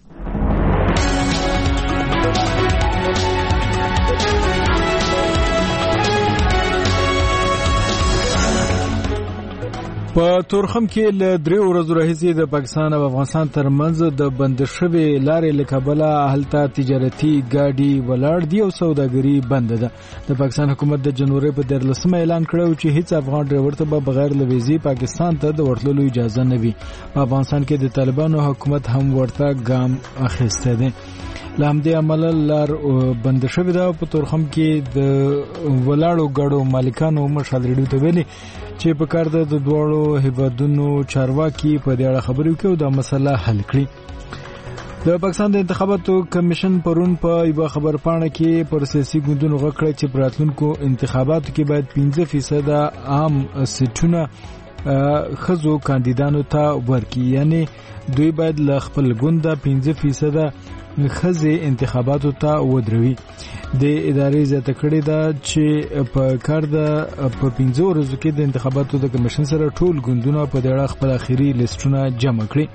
په تورخم کې ل درې ورځې راهیسې د پاکستان او افغانستان ترمنځ د بند شوی لارې لکبله هلته تجارتي ګاډي ولاړ دي او سوداګري بند ده. د پاکستان حکومت د جنوري په دیارلسمه اعلان کړو چې هیڅ افغان ډرایور ته به بغیر له ویزې پاکستان ته د ورتلو اجازه نه وي. په افغانستان کې د طالبانو حکومت هم ورته ګام اخیسته دی. لامدې عمل لار بند شوی ده. په تورخم کې د ولاړو ګاډو مالکانو مشال ریډیو ته ویلي چې په کار د دوړو هیوادونو چارواکي په دې اړه خبرې کوي او دا مسله حل کړي. د پاکستان د انتخاباتو کمیشن پرون په یو خبر پاڼه کې پر سیاسي ګوندونو غوښتل چې په راتلونکو انتخاباتو کې باید پنځه فیصد عام سیټونه خزو کاندیدانو ته ورکړي، یعنی دوی باید له خپل ګونده پنځه فیصد خزه انتخاباتو ته ودروي. د ادارې زیاته کړې ده چې په کار د په پنځه ورځو کې د انتخاباتو د کمیشن سره ټول ګوندونه په دغه خپل اخیری لیستونه جمع کړي.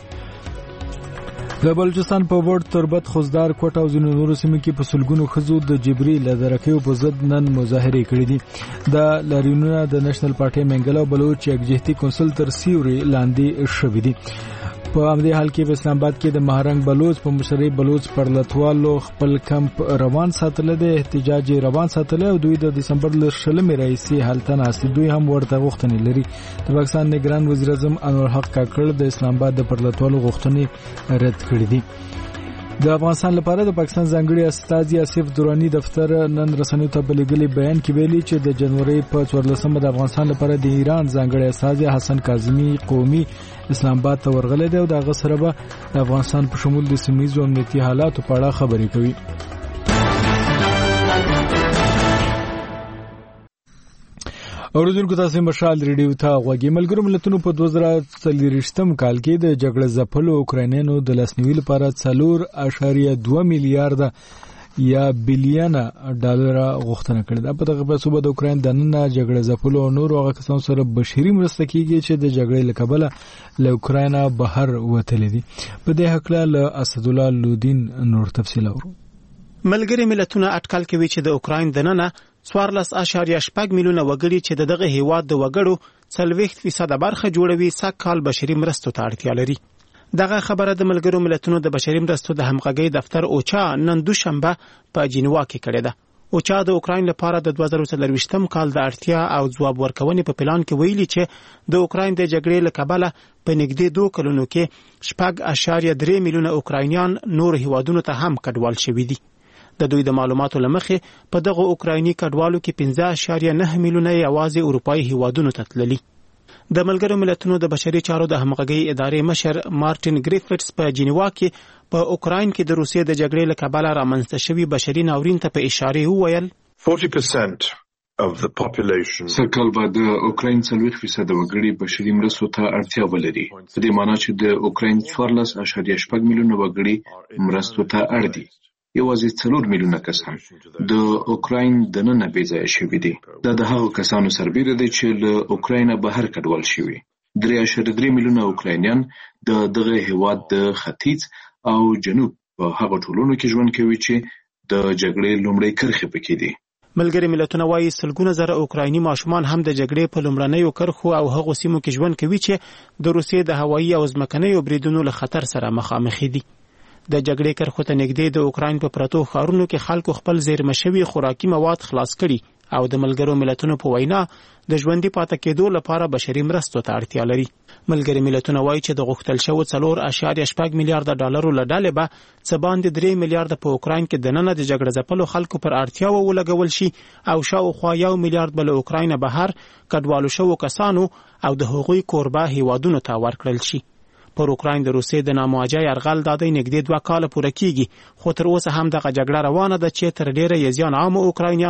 د بلوچستان په ورډ تربت خوزدار کوټ او ځینو نورو سیمو کې په سلګونو خزو د جبري لدرکیو په ضد نن مظاهره کړې دي. د لاریونونو د نېشنل پارټي منګل او بلوچ یکجهتي کونسل تر سیوري لاندې شوې دي. په همدې حال کې په اسلام آباد کې د مهرنګ بلوچ په مشرۍ بلوچ پرلتوالو خپل کمپ روان ساتل دي، احتجاج روان ساتل او دوی د دسمبر ل شلمې رئیسي حالت ناست دوی هم ورته غوښتنې لري. د پاکستان نگران وزیر اعظم انور حق کاکړ د اسلام آباد د پرلتوالو غوښتنې رد کړې دي. د افغانستان لپاره د پاکستان ځانګړي استازي آصف درانی دفتر نن رسنیو ته بلګلي بیان کې ویلي چې د جنوري په څوارلسمه د افغانستان لپاره د ایران ځانګړي استازي حسن کاظمي قومي اسلام آباد ته ورغلي دی او دغه سره به د افغانستان په شمول د سیمه‌یزو امنیتي حالاتو په اړه خبرې کوي. اوریدونکو تاسو مشال ریډیو ته غوږی. ملګرو ملتونو په دوه زره څلوېښتم کال کې د جګړې ځپلو اوکراینانو د لاسنیوي لپاره څلور اعشاریه دوه میلیارډ یا بلیونه ډالر غوښتنه کړې ده. په دغه پیسو به د اوکراین د نن جګړې ځپلو او نور هغه کسانو سره بشري مرسته کیږي چې د جګړې له کبله له اوکراین بهر وتلي دي. په دې حق له اسدالله لودین نور تفصیل اورو.
ملګری ملتونه اټکل کوي چې د اوکراین د نن څوارلس اعشاریه شپږ میلیونه وګړي چې دغه هیواد د وګړو څلوېښت فیصد برخه جوړوي سږ کال بشري مرستو ته اړتیا لري. دغه خبره د ملګرو ملتونو د بشري مرستو د همغږۍ دفتر اوچا نن دوشنبه په جنیوا کې کړې ده. اوچا د اوکراین لپاره د دوه زره څلوېښتم کال د اړتیا او ځواب ورکونې په پلان کې ویلي چې د اوکراین د جګړې له کبله په نږدې دوه کلونو کې شپږ اعشاریه درې میلیونه اوکراینیان نور هیوادونو ته هم کډوال شوي دي. د دوی د معلوماتو لمخې په دغه اوکرایني کډوالو کې پنځه اعشاریه نه میلیونه یوازې اروپایي هیوادونو ته تللي. د ملګرو ملتونو د بشري چارو د همغږۍ ادارې مشر مارټین ګریفټس په جنیوا کې په اوکراین کې د روسیې د جګړې له کبله رامنځته شوي بشري ناورین ته په اشاره وویل
سرکال به د اوکراین څلوېښت فیصد وګړي بشري مرستو ته اړتیا ولري. په دې معنی چې د اوکراین څوارلس اعشاریه شپږ میلیونه وګړي مرستو ته اړ دي. یوازې څلور میلیونه کسان د اوکراین د نن بې ځایه شوي دي. دا د هغو کسانو سربیره دی چې له اوکراین بهر کډوال شوي. درې اعشاریه درې میلیونه اوکراینیان د دغه هیواد د ختیځ او جنوب په هغه ټولنو کې ژوند کوي چې د جګړې لومړۍ کرښې پکې دي.
ملګري ملتونه وايي سلګونه زره اوکرایني ماشومان هم د جګړې په لومړنیو کرښو او هغو سیمو کې ژوند کوي چې د روسیې د هوایي او ځمکنیو بریدونو له خطر سره مخامخ دي. د جګړې کرښو ته نږدې د اوکراین په پرتو ښارونو کې خلکو خپل زیرمه شوي خوراکي مواد خلاص کړي او د ملګرو ملتونو په وینا د ژوندي پاتې کېدو لپاره بشري مرستو ته اړتیا لري. ملګري ملتونه وایي چې د غوښتل شوو څلور اعشاریه شپږ میلیارډ ډالرو له ډلې به څه باندې درې میلیارډ په اوکراین کې دننه د جګړې ځپلو خلکو پر اړتیاو ولګول شي او شاوخوا یو میلیارډ به له اوکراین بهر کډوالو شوو کسانو او د هغوی کوربه هیوادونو ته ورکړل شي. پر اوکراین د روسیې د نامواجه یرغل د دې نږدې دوه کاله پوره کیږي، خو تر اوسه هم دغه جګړه روانه ده چې تر ډیره یې ځان عام اوکراینیانو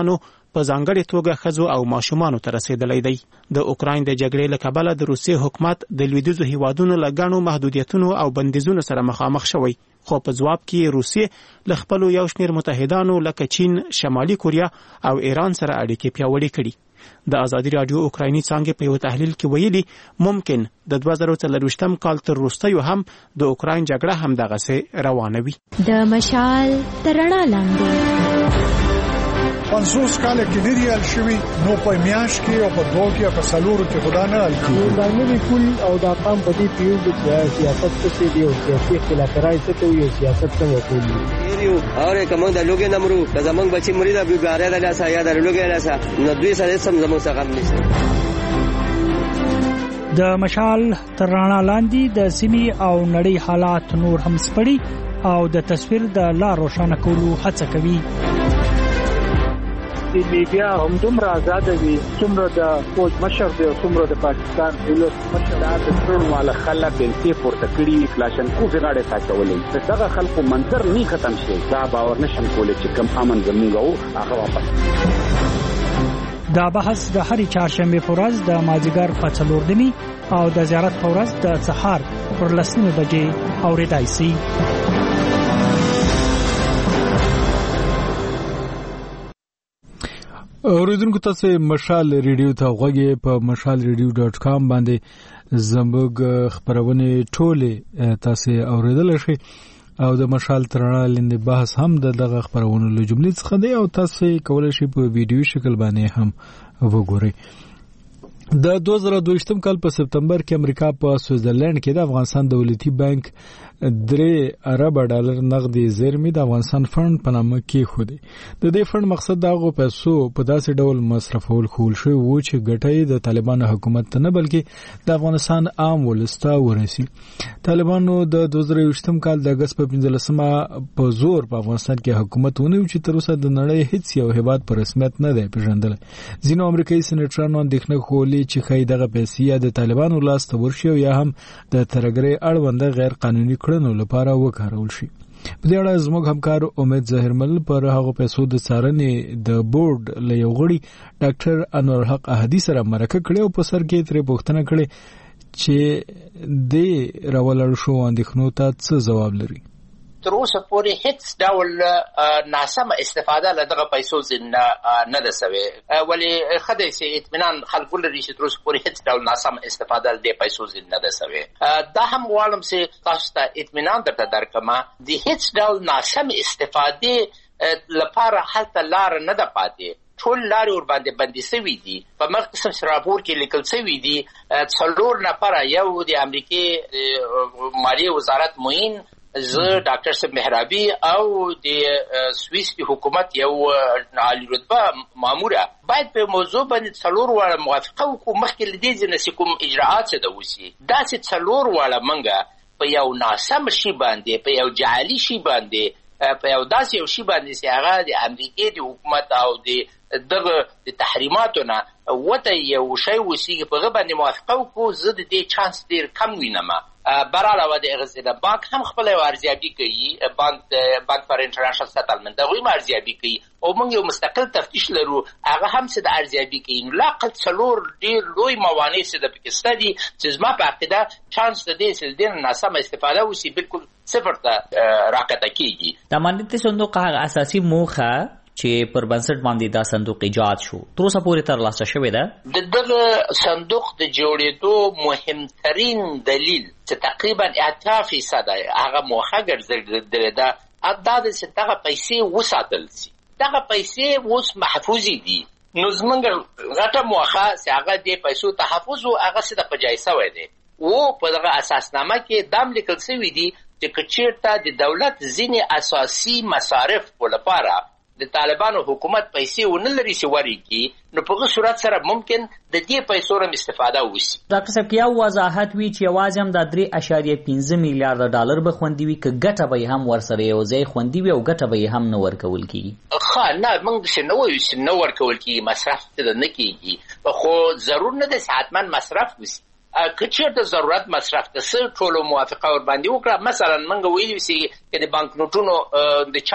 په ځانګړې توګه ښځو او ماشومانو ته رسیدلی دی. د اوکراین د جګړې له کبله د روسیې حکومت د لویدیځو هیوادونو له ګڼو محدودیتونو او بندیزونو سره مخامخ شوی، خو په ځواب کې روسیې له خپلو یو شمېر متحدانو لکه چین، شمالي کوریا او ایران سره اړیکې پیاوړې کړي. د ازادي راډیو اوکرایني څانګې په یو تحلیل کې ویلي ممکن د دوه زره څلرویشتم کال تر وروستیو هم د اوکراین جګړه همدغسې روانه وي.
د مشال تر رڼا لاندې
پنځوس کاله کې لري ال شوی نو په میاش کې او په دوه کې په سالورو کې خدا نه ال کې
دا نه کول او دا قام په دې پیو د سیاست څخه دی او سیاسي اختلافات څخه یو سیاست څخه وکولي
یو اوره کوم د لوګي نمرو د زمنګ بچي مرید ابي باره د لاسه یا د لوګي لاسه نو دوی سره سم زموږ څخه نشته.
د مشال تر رڼا لاندې د سیمې او نړۍ حالات نور هم سپړي او د تصویر د لا روښانه کولو هڅه کوي.
د میډیا هم دومره آزاد وي څومره د فوج مشر دی او څومره د پاکستان دولت مشر د ټول والا خلک انتي پورته کړي کلاشنکوف غاړه ساتولې دغه خلکو منظر نه ختم شي. دا باور نشم کولای چې کم امن زموږ هغه واپس.
دا بحث د هرې چهارشنبه په ورځ د مازیګر په څلور نیمې او د زیارت په ورځ د سهار پر لسمه بجې اورېدای شي.
اوریدونکو تاسو مشال ریډیو ته غوږی په مشال ریډیو ډاټ کام باندې زموږ خبرونه ټوله تاسو اوریدل شئ او د مشال ترڼا لاندې بحث هم د دغه خبرونو له جملې څخه دی او تاسو کولای شئ په ویډیو شکل باندې هم وګورئ. د دوه زره دوه کال په سپتمبر کې امریکا په سویټزرلند کې د افغانستان دولتي بانک درې ارب ډالر نغدي زیرمې د افغانستان فند په نامه کې خوده. د دې فند مقصد دا غو پیسو په داسې ډول مصرفول خول شو و چې ګټي د طالبانو حکومت ته نه بلکې د افغانستان عام ولستا ورسي. طالبانو د دوه زره یو کال د اگست په پنځلسمه په زور په افغانستان کې حکومت ونیو چې تر اوسه د نړۍ هیڅ یو هیواد په رسمیت نه دی پیژندل. ځینو امریکایي سېنیټرانو اندېښنه کولې چې خای دغه پیسې د طالبانو لاس ته ورشي یا هم د ترګري اړوند غیر قانوني کړنو لپاره وکارول شي. په دې اړه زموږ همکار امید ظاهرمل پر هغه پیسو د څارنې د بورډ له یو غړي ډاکټر انور حق احدی سره مرکه کړې او په سر کې ترې پوښتنه کړې چې د راولل شو اندېښنو ته څه ځواب لري.
تر اوسه پورې هیڅ ډول ناسمه استفاده له دغه پیسو نه نه ده سوې، ولی خدای سي اطمینان خلکو لري چې تر اوسه پورې هیڅ ډول ناسمه استفاده له پیسو نه ده سوې. دا هم غواړم چې تاسو ته اطمینان درته درکړم د هیڅ ډول ناسمه استفاده لپاره هلته لار نه ده پاتې. ټول لارې ور باندې بندي شوې دي. په مختصر راپور کې لیکل شوی دي څلور نفر، یو د امریکای مالیه وزارت معین، زه ډاکټر صاحب محرابي او د سویس د حکومت یو عالی رتبه ماموره باید په موضوع باندې څلور واړه موافقه وکړو مخکې لدې چې کوم اجراءات څه د وسی. دا چې څلور واړه منګه په یو ناسم شی باندې، په یو جعلي شی باندې، په یو داسې یو شی باندې چې هغه د امریکای د حکومت او د دغه د تحریماتو نه وته یو شی وسی په غو باندې موافقه وکړو. زه د دې چانس ډیر کم وینم. براله د اغزیدا بانک هم خپل ارزیابي کوي، بانک بانک فار انټرنیشنل سټلمنت هغه هم ارزیابي کوي او موږ یو مستقل تفتیش لرو، هغه هم څه د ارزیابي کوي. نو لاقل څلور ډیر لوی موانع څه د پاکستاني چې زما په عقیده چانس د دې سلدین ناسمه استفاده وسی بالکل صفر ته راکته کیږي.
د امنیتي صندوق هغه اساسي موخه چې پر بنسټ باندې دا صندوق ایجاد شو تر اوسه پورې ترلاسه شوې ده.
د دغه صندوق د جوړېدو مهمترین دلیل چې تقریبا اته فیصد هغه موخه ګرځېدلې ده دا د چې دغه پیسې وساتل شي. دغه پیسې اوس محفوظې دي. نو زمونږ غټه موخه چې هغه د پیسو تحفظ او هغه څه د پجایسه وای دي او په دغه اساسنامه کې دام لیکل شوی دي چې کچیرته د دولت ځینې اساسي مصارف ولپاره د طالبانو حکومت پیسې ونه لري چې وريږي، نو په هغه صورت سره ممکن د دې پیسو رم استفاده وشي.
ډاکټر صاحب یو وضاحت وی چې یوازې هم د درې اعشاریه پنځه میلیارډ ډالر به خوندي وي، که ګټه به هم ورسره یو ځای خوندي وي او ګټه به هم نه ورکول کیږي.
ښه نه موږ څه نه وایو چې نه ورکول کیږي، مصرف ته نه کیږي، خو ضرور نه ده حتما مصرف وشي. که چېرته ضرورت مصرف ته څه ټولو موافقه ور باندې وکړه. مثلا موږ ویلي چې د بانک نوټونو د چاپ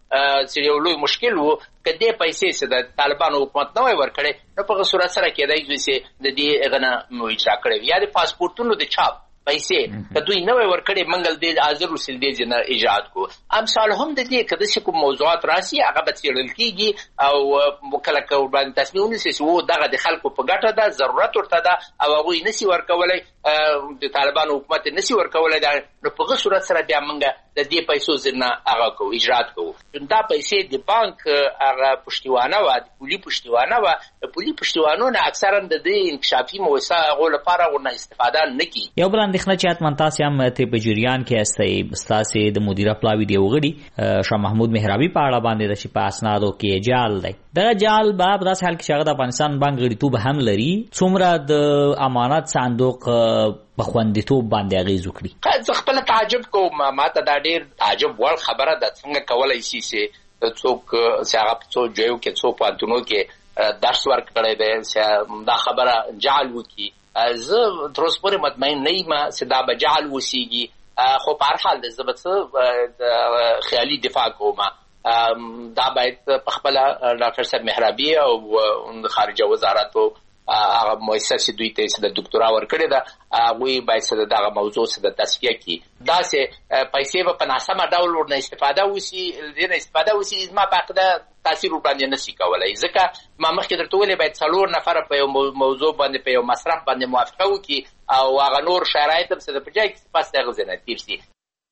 چې یو لوی مشکل وو که دې پیسې چې د طالبانو حکومت نه وای ورکړی نو په هغه صورت سره کېدای شي چې د دې هغه نه اجرا کړی وي یا د پاسپورټونو د چاپ پیسې که دوی نه وای ورکړی منګل دې حاضر وسیل دې نه ایجاد کو امثال هم د دې که داسې کوم موضوعات راسي هغه به څېړل کېږي او کله که ورباندې تصمیم ونیسي چې و دغه د خلکو په ګټه ده ضرورت ورته ده او هغوی نسي ورکولی د طالبانو حکومت یې نسي ورکولی ده نو په هغه صورت سره بیا موږ د دې پیسو ضمنه هغه کوو اجرات کوو دا پیسې د بانک هغه پشتیوانه وه د پولي پشتیوانه وه د پولي پشتیوانو نه اکثرا د دې انکشافي موسسه هغو لپاره ورنه استفاده نه کیږي.
یو بل اندېښنه چې حتما تاسې هم ترې په جریان کې هستئ ستاسې د مدیره پلاوي د یو غړي شاه محمود محرابي په اړه باندې ده چې په اسنادو کې جال دی. دغه جال به په داسې حال کې چې هغه د افغانستان بانک غړیتوب هم لري څومره د امانت صندوق په خوندیتوب باندې اغېز وکړي.
زه خپله تعجب کوم ما ته دا ډېر تعجب وړ خبره ده څنګه کولی شي چې څوک چې هغه په څو ځایو کې څو پوهنتونو کې درس ورکړی دی چې دا خبره جعل وکړي. زه تر اوسه پورې مطمئن نه یم چې دا به جعل وسیږي خو په هر حال زه به څه خیالي دفاع کوم دا باید په خپله ډاکټر صاحب محرابي او خارجه وزارتو هغه مؤسسه چې دوی ته چې د دکتورا ورکړې ده هغوی باید څه د دغه موضوع څه د تصفیه کړي داسې پیسې به په ناسمه ډول ورنه استفاده وسي دې نه استفاده وسي زما په عقیده تاثیر ورباندې نسي کولی ځکه ما مخکې درته ویلې باید څلور نفره په یو موضوع باندې په یو مصرف باندې موافقه وکړي او هغه نور شرایط هم څه د په جای کې پس د هغه ځای نه تېر سي.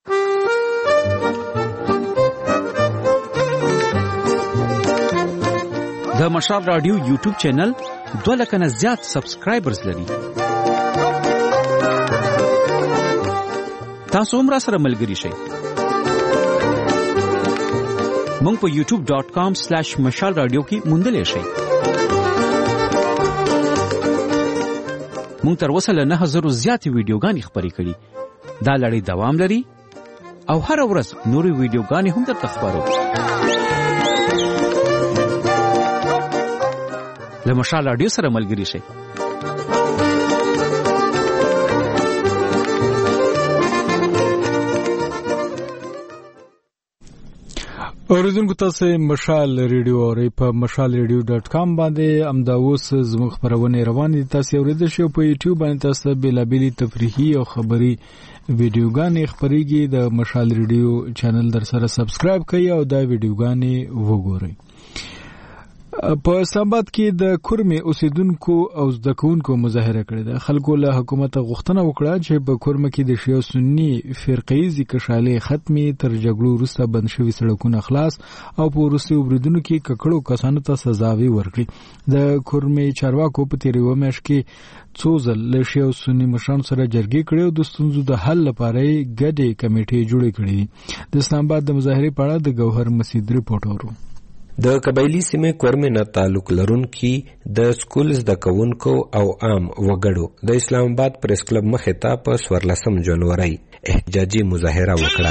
د مشال رادیو یوټیوب چینل دوه لکه نه زیات سبسکرایبرز لري. تاسو هم را سره ملګري شئ. مونږ په یوټیوب ډاٹ کام سلیش مشال رادیو کې موندلی شئ. مونږ تر اوسه له نه هزرو زیاتې ویډیوګانې خپرې کړي. دا لړۍ دوام لري او هره ورځ نورې ویډیوګانې هم درته خپروو. له مشال رادیو سره ملګري شئ.
اوریدونکو تاسو مشال ریډیو اورئ په مشال ریډیو ډاٹ کام باندې امدا اوس زموږ خبرونه روان دي. تاسو اوریدل شئ په یوټیوب باندې تاسو بیلابېلې تفریحي او خبري ویډیوګانې خبريږي. د مشال ریډیو چینل در سره سبسکرایب کړئ او دا ویډیوګانې وګورئ. په اسلام آباد کې د کورمې اوسیدونکو او زده کوونکو مظاهره کړې ده. خلکو له حکومت غوښتنه وکړه چې په کورمه کې د شیعه سنی فرقه‌ایزي کشالې ختمي تر جګړو وروسته بند شوي سړکونه خلاص او په وروستیو بریدونو کې ککړو کسانو ته سزاوي ورکړي. د کورمې چارواکو په تیر یو میاشت کې څو ځل له شیعه سنی مشرانو سره جرګې کړې او د ستونزو د حل لپاره ګډې کمیټې جوړې کړې دي. د اسلام آباد د مظاهرې په اړه د گوهر مسعود رپورټ اورو.
د قبایلی سیمې کورمې نه تعلق لرونکي د سکول زده کوونکو او عام وګړو د اسلام آباد پریس کلب مخې ته په څوارلسم جنوري احتجاجي مظاهره وکړه.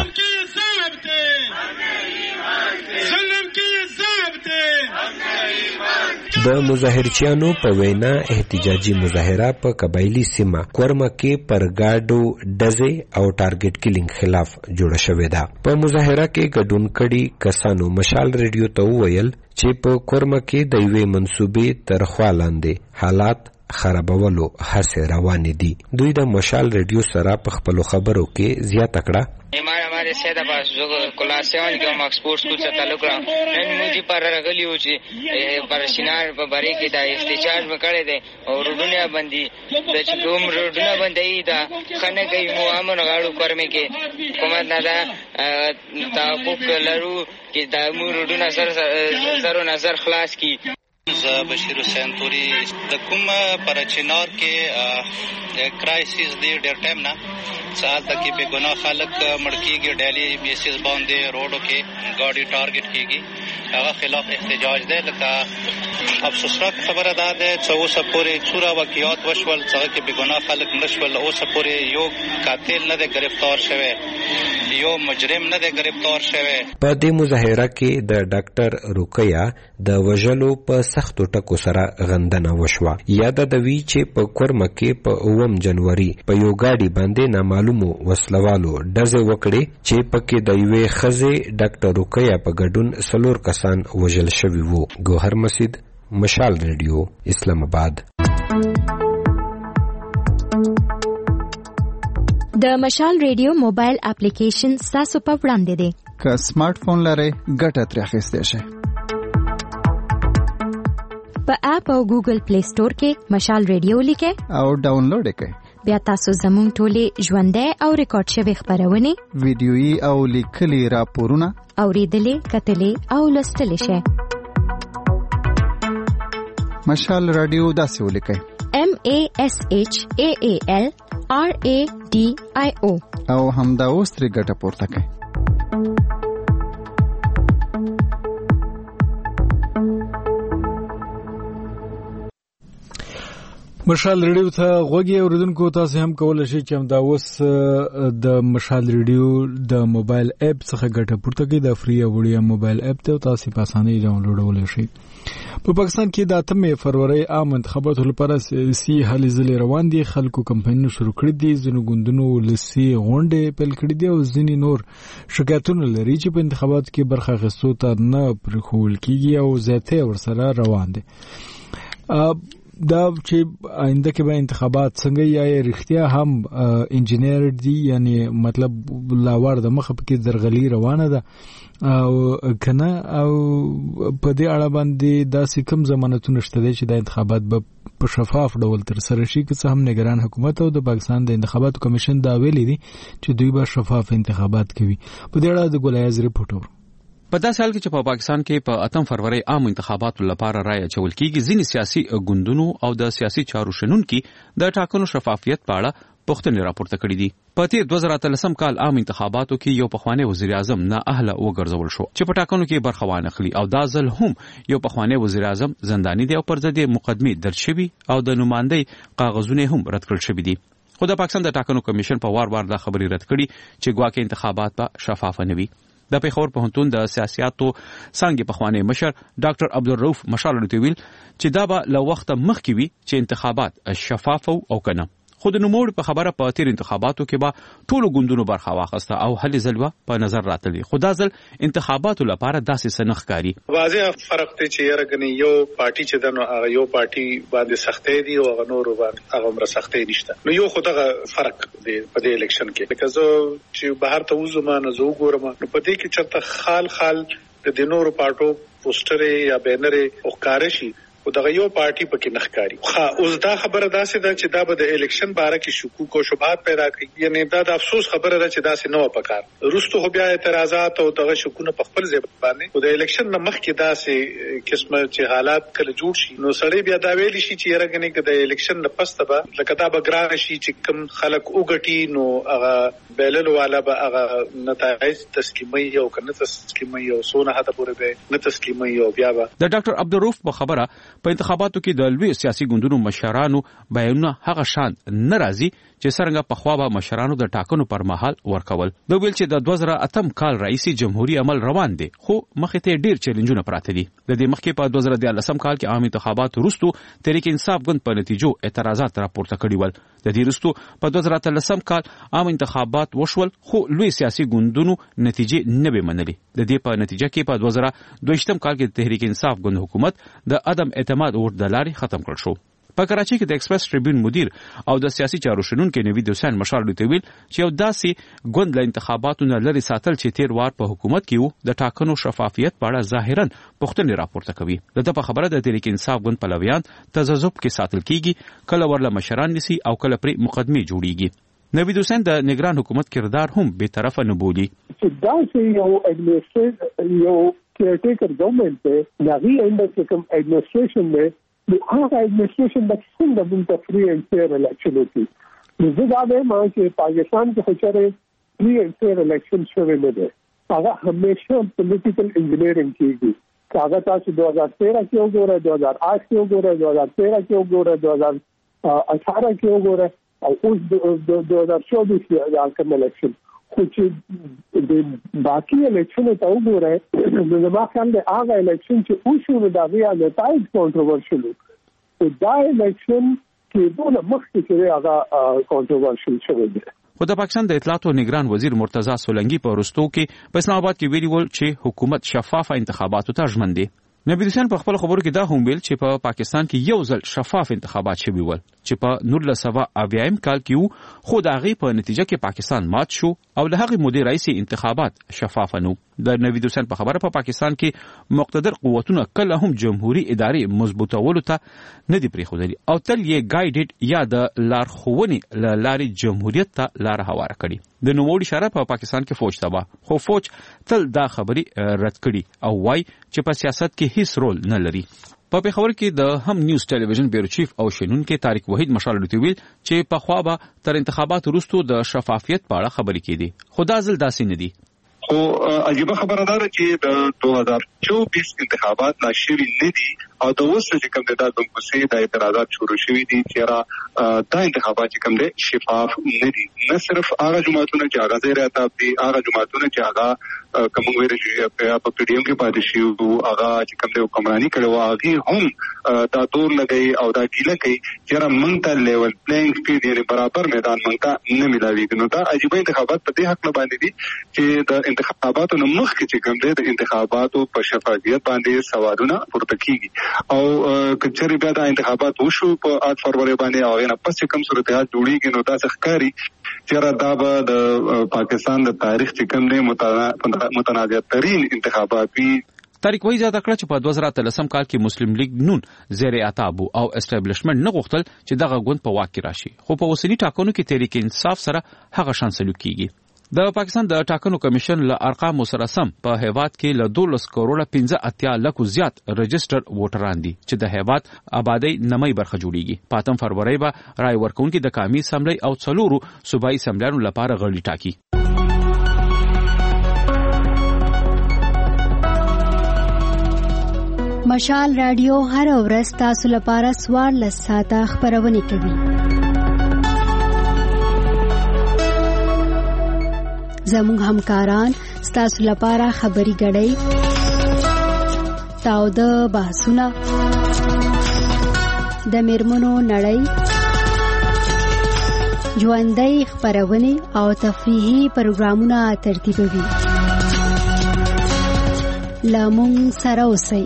د مظاهرچیانو په وینا احتجاجي مظاهره په قبایلی سیمه کورمه کې پر ګاډو ډزې او ټارګټ کیلینګ خلاف جوړه شوې ده. په مظاهره کې ګډون کړي کسانو مشال ریډیو ته وویل چې په کورمه کې د یوې منصوبې تر خوا لاندې حالات خرابولو هڅې روانې دي. دوی د مشال ریډیو سره په خپلو خبرو کې زیاته کړه
ایمان ہمارے سیدہ پاس جو کلاسیون کے ہم ایکسپورٹ سکول سے تعلق رہا نن مجھے پر رگلی ہو چی پر سینار پر بری کی دا احتجاج میں کڑے دے اور روڈنیا بندی دا چکوم روڈنیا بندی دا خانه کئی موامن غاڑو کرمے کے حکومت ندا تحقوق لرو کہ دا مو روڈنا سر و نظر خلاص کی.
زه بشیر حسین توري د کوم پر چنار کې کرایسیس دی ډېر ټایم نه سال تک به ګناه خلک مړکیږي ډیلی بیسیس باندې روډو کې ګاډي ټارګټ کیږي هغه خلاف احتجاج دی. لکه افسوسناک خبره ده چې اوسه پورې څوره واقعیات وشول چې به ګناه خلک نشول اوسه پورې یو قاتل نه دی گرفتار شوی یو مجرم نه دی گرفتار شوی.
په دې مظاهره کې د ډاکټر رقیه د وژلو په سخت سختو ټکو سره غندنه وشوه. یاد د وی چې په کورمه کې په اووم جنوري په یو ګاډي باندې نامعلومو وسلوالو ډزې وکړې چې پکې د یوې ښځې ډاکټر رقیه په ګډون څلور کسان وژل شوي وو. ګوهر مسید، مشال ریډیو، اسلام آباد.
د مشال ریډیو موبایل اپلیکیشن ستاسو په وړاندې دی.
که سمارټ فون لرئ ګټه ترې اخیستی شئ.
په اپ او ګوګل پلی سٹور کې مشال ریډیو لیکئ
او ډاونلوډ یې کړئ.
بیا تاسو زموږ ټولې ژوندۍ او ریکارډ شوي خپرونې،
ویډیويي او لیکلي راپورونه
اورېدلې، کتلې او لوستلی شئ.
مشال رادیو داسې ولیکئ:
M A S H A A L R A D I O
او همدا اوس ترې ګټه پورته کړئ.
مشال ریډیو ته غوږی اوریدونکو، تاسو هم کولای شئ چې هم دا اوس د مشال ریډیو د موبایل اپ څخه ګټه پورته کړئ. د فری او وړیا موبایل اپ ته تاسو په اسانۍ ډاونلوډولای شئ. په پاکستان کې د اتمې فروری عام انتخاباتو لپاره سیاسي هلې ځلې روان دي. خلکو کمپاینونه شروع کړي دي، ځینو ګوندونو ولسي غونډې پیل کړي دي او ځینې نور شکایتونه لري چې په انتخاباتو کې برخه اخیستو ته نه پرېښودل کېږي او زیاتې ورسره روان دي. دا چې آینده کې به انتخابات څنګه یا رښتیا هم انجینیر دي، یعنی مطلب لاور د مخه پکې درغلي روانه ده او کنه، او په دې اړه باندې داسې کوم ضمانتونه شته دي چې د انتخابات به په شفاف ډول تر سره شي، که څه هم نگران حکومت او د پاکستان د انتخاباتو کمیشن دا ویلي دي چې دوی به شفاف انتخابات کوي. په دې اړه د ګلایز ریپورټ ورو.
په داسې حال کې چې په پاکستان کې په اتم فروری عام انتخاباتو لپاره رایه اچول کېږي، ځینې سیاسي ګوندونو او د سیاسي چارو شنونکي د ټاکنو شفافیت په اړه پوښتنې راپورته کړې دي. په تیر دوه زره اتلسم کال عام انتخاباتو کې یو پخوانی وزیر اعظم نااهله وګرځول شو چې په ټاکنو کې برخه وانخلي، او دا ځل هم یو پخوانی وزیر اعظم زنداني دی او پر ضد مقدمې درج شوي او د نمایندۍ کاغذونه هم رد کړل شوي دي. خو د پاکستان د ټاکنو کمیشن په وار وار دا خبرې رد کړي چې ګواکې انتخابات به شفاف نه وي. د پیښور پوهنتون د سیاستو څانګې پخوانی مشر ډاکټر عبدالرؤف مشال ویل چې دا به له وخته مخکې وي چې انتخابات شفاف او کنه. خو د نوموړي په خبره په تیر انتخاباتو کې به ټولو ګوندونو برخه واخیسته او هلې ځل په نظر راتللی، خو دا ځل انتخاباتو لپاره داسې څه نه ښکاري.
واضح فرق دی چې یاره ګنې یو پارټي چې د هغه یو پارټي باندې سختۍ دي او هغه نورو باندې هغه عمره سختۍ نشته. نو یو خو دغه فرق دی په دې الیکشن کې، لکه زه چې بهر ته وځم نو زه وګورم نو په دې کې چرته خال خال د دې نورو پارټو پوسټرې یا بینرې او ښکاره شي او دغه یو پارټي پکې نه ښکاري. خو اوس دا خبره داسې ده چې دا به د الیکشن باره کې شکوک او شبهات پیدا کوي، یعنی دا د افسوس خبره ده چې داسې نه و پکار. وروسته خو بیا اعتراضات او دغه شکونه په خپل ځای باندې، خو د الیکشن نه مخکې داسې قسمه چې حالات کله جوړ شي نو سړی بیا دا ویلی شي چې یاره ګنې که د الیکشن نه پسته به لکه دا به ګرانه شي چې کوم خلک وګټي نو هغه بیللو والا به هغه نتایج تسلیموي او که نه تسلیموي او څونه حده پورې به نه تسلیموي او بیا به
د ډاکټر عبدالرؤف په خبره په انتخاباتو کې د لوی سیاسي ګوندونو مشرانو بیانونه هغه شان نه راځي چې څنګه پخوا به مشرانو د ټاکنو پر مهال ورکول. د ویل چې د دوه زره اتم کال رئیسي جمهوریت عمل روان دي، خو مخې ته ډیر چیلنجونه پراته دي. د دې مخکې په دوه زره دیارلسم کال کې عام انتخابات وروسته تحریک انصاف ګوند په نتیجو اعتراضات راپورته کړي ول. د دې وروسته په دوه زره اتلسم کال عام انتخابات وشول، خو لوی سیاسي ګوندونو نتیجې نه به منلي. د دې په نتیجه کې په دوه زره دوهشتم کال کې تحریک انصاف ګوند حکومت د عدم اعتماد اور د لارې ختم کړ شو. په کراچۍ کې د ایکسپریس ټریبیون مدیر او د سیاسي چارو شنونکي نوید حسین مشال ویل چې یو داسې ګوند له انتخاباتو نه لرې ساتل چې تیر وار په حکومت کې وو د ټاکنو شفافیت په اړه ظاهرا پوښتنې راپورته کوي. د ده په خبره د تحریک انصاف ګوند پلویان تذبذب کې ساتل کیږي، کله ورله مشران نیسي او کله پرې مقدمې جوړیږي. نوید حسین د نگران حکومت کردار هم به طرفه نه بولي.
دا چې یو اډمنسټریټر یو کیرټیکر ګورنمنت دی، هغه انډر کوم اډمنسټریشن دی، نو هغه اډمنسټریشن د څنګه د فری اینڈ فیر الیکشن وکړي. نو زه دا وایم چې پاکستان کې خو چېرې فری اینڈ فیر الیکشن شوی نه دی، هغه همیشه پولیټیکل انجینیرنګ کېږي. که هغه تاسو دو هزار تیرہ کې وګورئ، دو هزار آٹھ کې وګورئ، دو هزار تیرہ کې وګورئ، دو هزار اٹھارہ کې وګورئ او اوس دو هزار چوبیس کې د کوم الیکشن، چې د باقي الیکشن ته وګورئ نو زما خیال دی هغه الیکشن چې اوسو د هغه نتایج کنټروورشل وو دا الیکشن کې دونه مخکې چې هغه کنټروورشل شوی دی.
خو د پاکستان د اطلاعات او نگران وزیر مرتضی سولنګي په وروستو کې په اسلام آباد کې ویلي ول چې حکومت شفاف انتخاباتو ته ژمن دی. نبی حسین په خپل خبرو کې دا هم ویل چې په پاکستان کې یو ځل شفاف انتخابات شوي ول چې په نولس سوه اویایم کال کې وو خو د هغې په نتیجه کې پاکستان مات شو او له هغې مودې راهیسې انتخابات شفاف نه وو. د نبی حسین په خبره په پا پاکستان کې مقتدر قوتونه کله هم جمهوری ادارې مضبوطولو ته نه دي پرېښودلي او تل یې ګایډډ یا د لارښوونې له لارې جمهوریت ته لاره هواره کړي. د نوموړي اشاره په پاکستان کې فوج ته وه خو فوج تل دا خبرې رد کړي او وایي چې په سیاست کې هیڅ رول نه لري. په پیښور کې د هم نیوز ټلویزیون بیورو چیف او شنونکي طارق وحید مشال لوتی ویل چې په خوا به تر انتخابات وروسته د شفافیت په اړه خبرې کېدي خو دا ځل داسې نه دي.
خو عجیبه خبره ده چې د دوه هزار چوبیس انتخابات لا شوي نه دي او د اوس چې کوم د دغه د اعتراضات شروع شوي دي چې دا انتخابات چې کوم دي شفاف نه دي. نه صرف هغه جماعتونه چې هغه زیر اتاب دي هغه جماعتونه چې هغه کوم ویل چې په پی ډی ایم کې پاتې شي او هغه چې کوم د حکمرانی کړو هغه هم دا دور لګي او دا ګیله کوي چې را مونږ ته لیول پلینګ فیلډ یې برابر میدان مونږ ته نه ملاوي. نو دا عجیبه انتخابات په دې حق باندې دي چې د انتخاباتو نو مخکې چې کوم دی د انتخاباتو په شفافیت باندې سوالونه پورته کیږي او کچري بیا د انتخابات وشو په اټ فروری باندې او نه پس کوم صورتحال جوړیږي نو دا ښکاری چې دا به د پاکستان د تاریخ چې کوم دی متنازع ترين انتخابات وي.
طارق وحید زیاته کړه چې په دوه زره اتلسم کال کې مسلم لیگ نون زیر عتاب او اسټابلیشمنت نه غوښتل چې دغه ګوند په واک کې راشي خو په اوسنی ټاکنو کې تحریک انصاف سره هغه شان سلوک کیږي. د پاکستان د ټاکنو کمیشن له ارقام سره سم په هیواد کې له دولس کروڑه پنځه اتیا لکو زیات رجستر ووټران دي چې د هیواد آبادی نمای برخه جوړیږي. په اتم فروری به رای ورکونکي د قومي اسمبلی او څلورو صوبایي اسمبلیانو لپاره غړي ټاکي.
مشال رادیو هر ورځ تاسو لپاره څوارلس ساعته خبرونه کوي. زموږ همکاران ستاسو لپاره خبري غړي تاوده بحثونه د میرمنو نړۍ ژوندۍ خبرونه او تفریحي پروګرامونه ترتیبوي. لامون سره اوسئ.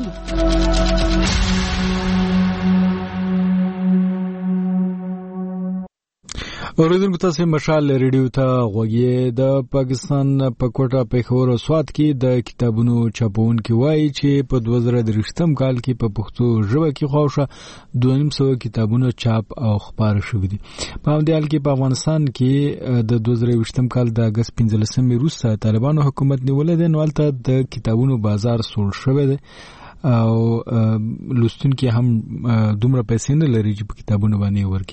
اوریدونکو تاسو مشال ریډیو ته غوږی. د پاکستان په کوټه پیښور او سوات کې د کتابونو چاپونکي وایي چې په دوه زره درشتم کال کې په پښتو ژبه کې خواوشه دوه نیم سوه کتابونه چاپ او خپاره شوي دي. په همدې حال کې په افغانستان کې د دوه زره یوویشتم کال د اګست پنځلسمې وروسته طالبانو حکومت نیولې ده نو هلته د کتابونو بازار سوړ شوی دی او لوستونکي هم دومره پیسې نه لري چې په کتابونو باندې ورکړي.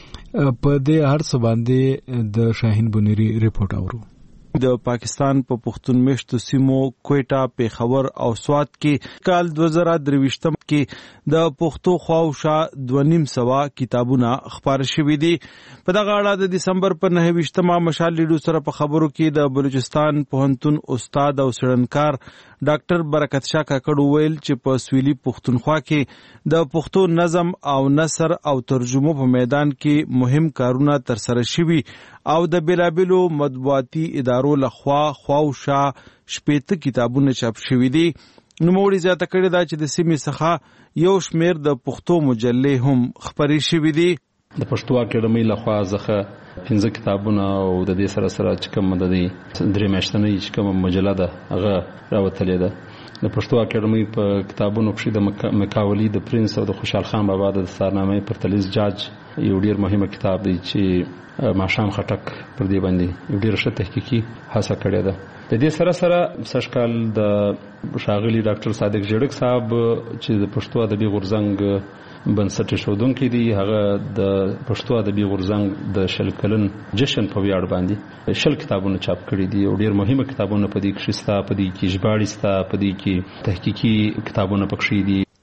په دې هر څه باندې د شاهین بنيري ریپورت اورو.
د پاکستان په پښتون مشتو سیمو کوټه پیښور او سوات کې کال دوه زره درویشتم کې د پښتو خواوشا دوه نیم سوه کتابونه خپاره شوي دي. په دغه اړه د دسمبر په نهه ویشتمه مشال لیډو سره په خبرو کې د بلوچستان پوهنتون استاد او څېړنکار ډاکټر برکت شاه کاکړ وویل چې په سویلي پښتونخوا کې د پښتو نظم او نثر او ترجمو په میدان کې مهم کارونه ترسره شوي او د بیلابیلو مطبوعاتي ادارو لخوا خواوشا شپېته کتابونه چاپ شوي دي. نوموړي زیاته کړې ده چې د سیمې څخه یو شمېر د پښتو مجلې هم خپرې شوي دي.
د پښتو اکیډمۍ لخوا څخه پنځه کتابونه او د دې سره سره چې کوم د دې درې میاشتنۍ چې کوم مجله ده هغه راوتلې ده. د پښتو اکیډمۍ په کتابونو کې د مکاولی د پرنس او د خوشحال خان بابا د دستارنامې پرتلیز جاج یو ډیر مهمه کتاب دی چې ماشام خټک پر دې باندې یو ډیر ښه تحقیقي هڅه کړې ده. د دې سره سره سشکال د شاغلی ډاکټر صادق جړک صاحب چې د پښتو ادبي غورځنګ بنسټ ایښودونکی دی هغه د پښتو ادبي غورځنګ د شل کلن جشن په ویاړ باندې شل کتابونه چاپ کړي دي او ډیر مهمه کتابونه په دې کې شته، په دې کې ژباړې شته، په دې کې تحقیقي کتابونه پکښې دي.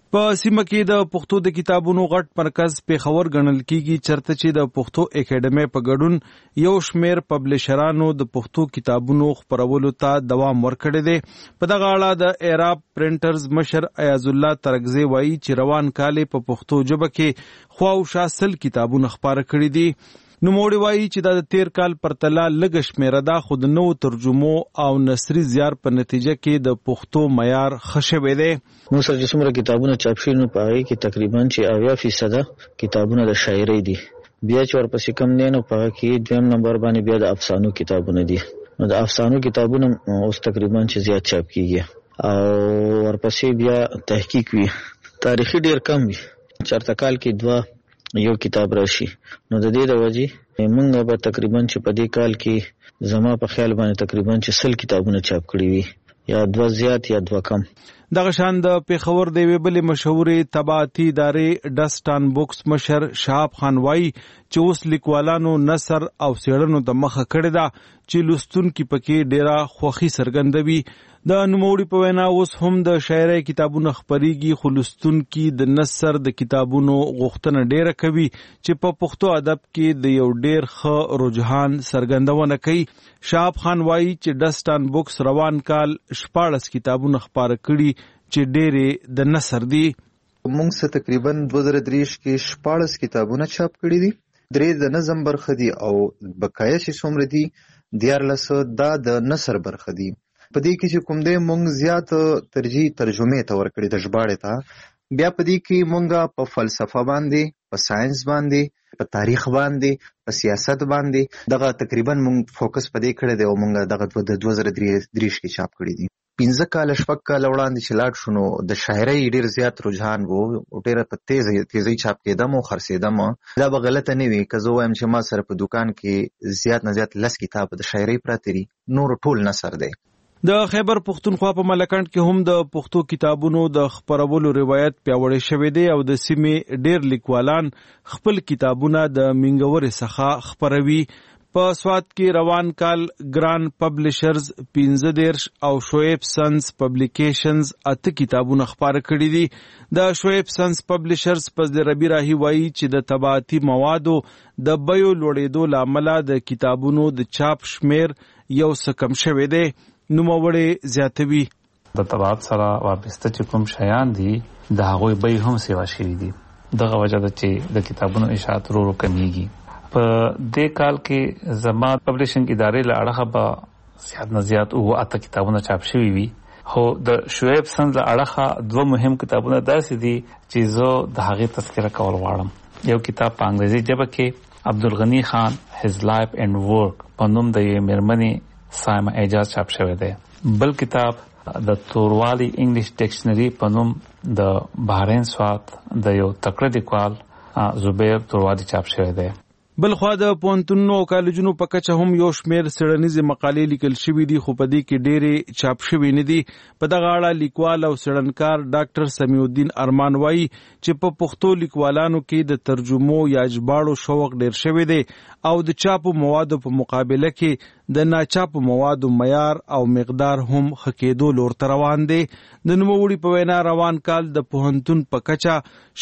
په سیمه کې د پښتو د کتابونو غټ مرکز پیښور ګڼل کیږي چرته چې د پښتو اکیډمي په ګډون یو شمیر پبلشرانو د پښتو کتابونو خپرولو ته دوام ورکړی دی. په دغه اړه د ایراب پرنټرز مشر ایاز الله ترکزی وایي چې روان کال په پښتو ژبه کې خواوشا سل کتابونه خپاره کړي دي. نوموړي وایي چې دا د تیر کال پرتله لږ شمیره ده، خو د نوو ترجمو او نثري زیار په نتیجه کې د پښتو معیار ښه شوی دی.
نو سره چې څومره کتابونه چاپ شوي نو په هغې کې تقریبا چې اویا فیصده کتابونه د شاعرۍ دي. بیا چې ورپسې کم دی نو په هغه کې دویم نمبر باندې بیا د افسانو کتابونه دي. نو د افسانو کتابونه اوس تقریبا چې زیات چاپ کیږي او ورپسې بیا تحقیق وي. تاریخي ډیر کم وي، چرته کال کې دوه یو کتاب راشي. نو د دې د وجې موږ به تقریبا چې په دې کال کې زما په خیال باندې تقریبا چې سل کتابونه چاپ کړي وي، یا دوه زیات یا دوه کم.
دغه شان د پیښور د یوې بلې مشهورې طباعتي ادارې ډسټان بوکس مشر شهاب خان وایي چې اوس لیکوالانو نثر او څېړنو ته مخه کړې ده چې لوستونکي پکې ډېره خوښي څرګندوي. د نوموړي په وینا اوس هم د شاعرۍ کتابونه خپریږي، خو لوستونکي د نثر د کتابونو غوښتنه ډېره کوي چې په پښتو ادب کې د یو ډېر ښه رجحان څرګندونه کوي. شهاب خان وایي چې ډسټان بوکس روان کال شپاړس کتابونه خپاره کړي چې ډېرې د نثر دي.
موږ څه تقریبا دوه زره دریش کې شپاړس کتابونه چاپ کړي دي، درې د نظم برخه دي او بقایا چې څومره دي دیارلس دا د نثر برخه دي. په دې کې چې کوم دی مونږ زیات ترجیح ترجمې ته ورکړي د ژباړې ته. بیا په دې کې مونږ په فلسفه باندې، په ساينس باندې، په تاریخ باندې، په سیاست باندې دغه تقریبا مونږ فوکس په دې کړی دی او مونږ دغه د دوه زره دریش کې چاپ کړي دي. پنځه کاله شپږ کاله وړاندې چې لاړ شو نو د شاعرۍ ډېر زیات رجحان و، ډېره په تیزه تیزۍ چاپ کېدم او خرڅېدم. دا به غلطه نه وي که زه وایم چې ما سره په دوکان کې زیات نه زیات لس کتاب د شاعرۍ پراته دي، نور ټول نثر دی.
د خیبر پښتونخوا په ملکنډ کې هم د پښتو کتابونو د خپرولو روایت پیاوړی شوی دی او د سیمې ډېر لیکوالان خپل کتابونه د منګورې څخه خپروي. په سوات کې روان کال ګران پبلشرز پنځه دېرش او شعیب سنس پبلیکیشنز اته کتابونه خپاره کړي دي. د شعیب سنس پبلشرز فضل ربی راهی وایي چې د طباعتي موادو د بیو لوړېدو له امله د کتابونو د چاپ شمیر یو څه کم شوی دی. نوموړی زیاتوي
د طباعت سره وابسته چې کوم شیان دي د هغوی بیې هم سیوا شوي دي. دغه وجه ده چې د کتابونو اشاعت ورو ورو کمیږي. په دې کال کې زما پبلشنګ ادارې له اړخه به زیات نه زیات اووه اته کتابونه چاپ شوي وي، خو د شعیب سند له اړخه دوه مهم کتابونه داسې دي چې زه د هغې تذکره کول غواړم. یو کتاب په انګریزي ژبه کې عبدالغني خان هز لایف اینډ ورک په نوم د یوې مېرمنې سایمه اعجاز چاپ شوی دی. بل کتاب د توروالی انګلیش ډکشنری په نوم د بحرین سوات د یو تکړه لیکوال زبیر توروالی چاپ شوی دی.
بل خوا د پوهنتونونو او کالجونو په کچه هم یو شمیر څېړنیزې مقالې لیکل شوي دي، خو په دې کې ډېرې چاپ شوي نه دي. په دغه اړه لیکوال او څېړنکار ډاکټر سمیع الدین ارمان وایي چې په پښتو لیکوالانو کې د ترجمو یا ژباړو شوق ډېر شوی دی او د چاپو موادو په مقابله کې د ناچاپو موادو معیار او مقدار هم ښه کېدو لور ته روان دی. د نوموړي په وینا روان کال د پوهنتون په کچه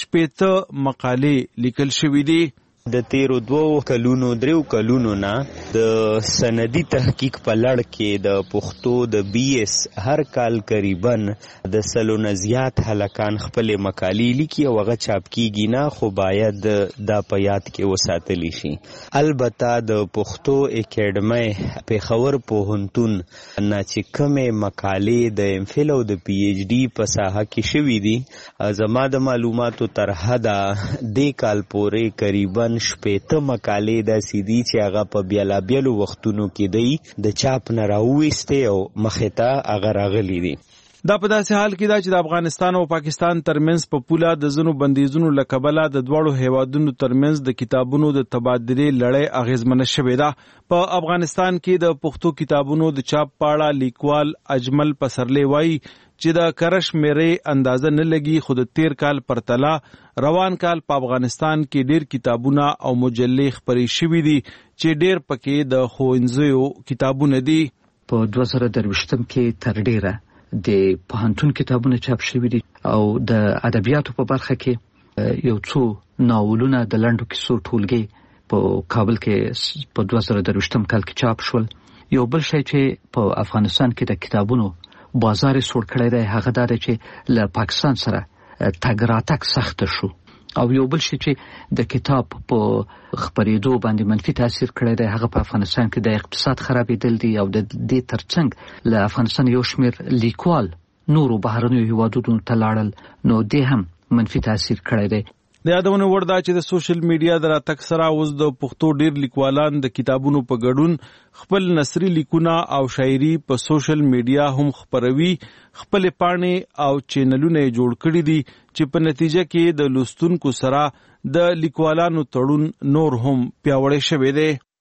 شپېته مقالې لیکل شوي دي.
د تیرو دوو کلونو دریو کلونو نه د سندي تحقیق په لړ کې د پښتو د بی ایس هر کال قریبا د سلو نه زیات هلکان خپلې مقالې لیکي او هغه چاپ کیږي نه، خو باید دا په یاد کې وساتلی شي. البته د پښتو اکیډمۍ پیښور پوهنتون نه چې کومې مقالې د ام فل او د پی ایچ ډي په ساحه کې شوي دي، زما د معلوماتو تر حده دې کال پورې قریبا شپېته مقالې داسې دي چې هغه په بیلابیلو وختونو کې دی د چاپ نه راوویستې او مخې ته هغه راغلي دي.
دا په داسې حال کې ده چې د افغانستان او پاکستان ترمنځ په پوله د ځینو بندیزونو له کبله د دواړو هیوادونو ترمنځ د کتابونو د تبادلې لړۍ اغیزمنه شوې ده. په افغانستان کې د پښتو کتابونو د چاپ په اړه لیکوال اجمل پسرلی وایي چې د کره شمېرې اندازه نه لګي، خو د تیر کال پرتله روان کال په افغانستان کې ډېر کتابونه او مجلې خپرې شوي دي چې ډېر پکې د ښوونځیو کتابونه دي.
په دوه زره درویشتم کې تر ډېره
د پوهنتون کتابونه چاپ شوي دي او د ادبیاتو په برخه کې یو څو ناولونه د لنډو کیسو ټولګي په کابل کې په دوه زره درویشتم کال کې چاپ شول. یو بل شی چې په افغانستان کې د کتابونو بازار سوړ کړی دی هغه دا دی چې له پاکستان سره تګ راتګ سخت شو او یو بل شی چې د کتاب په خبرېدو باندې منفي تاثیر کړی دی هغه په افغانستان کې د اقتصاد خرابېدل دي او د دې ترڅنګ له افغانستان یو شمېر لیکوال نورو بهرنیو هیوادونو ته لاړل نو دې هم منفي تاثیر کړی دی.
د یادونه وړ ده چې د سوشل میډیا د راتګ سره اوس د پښتو ډیر لیکوالان د کتابونو په ګډون خپل نثري لیکونه او شاعري په سوشل میډیا هم خپروي. خپل پاڼې او چینلونه جوړ کړي دي چې په نتیجه کې د لوستونکو سره د لیکوالانو تړون نور هم پیاوړی شوی دی.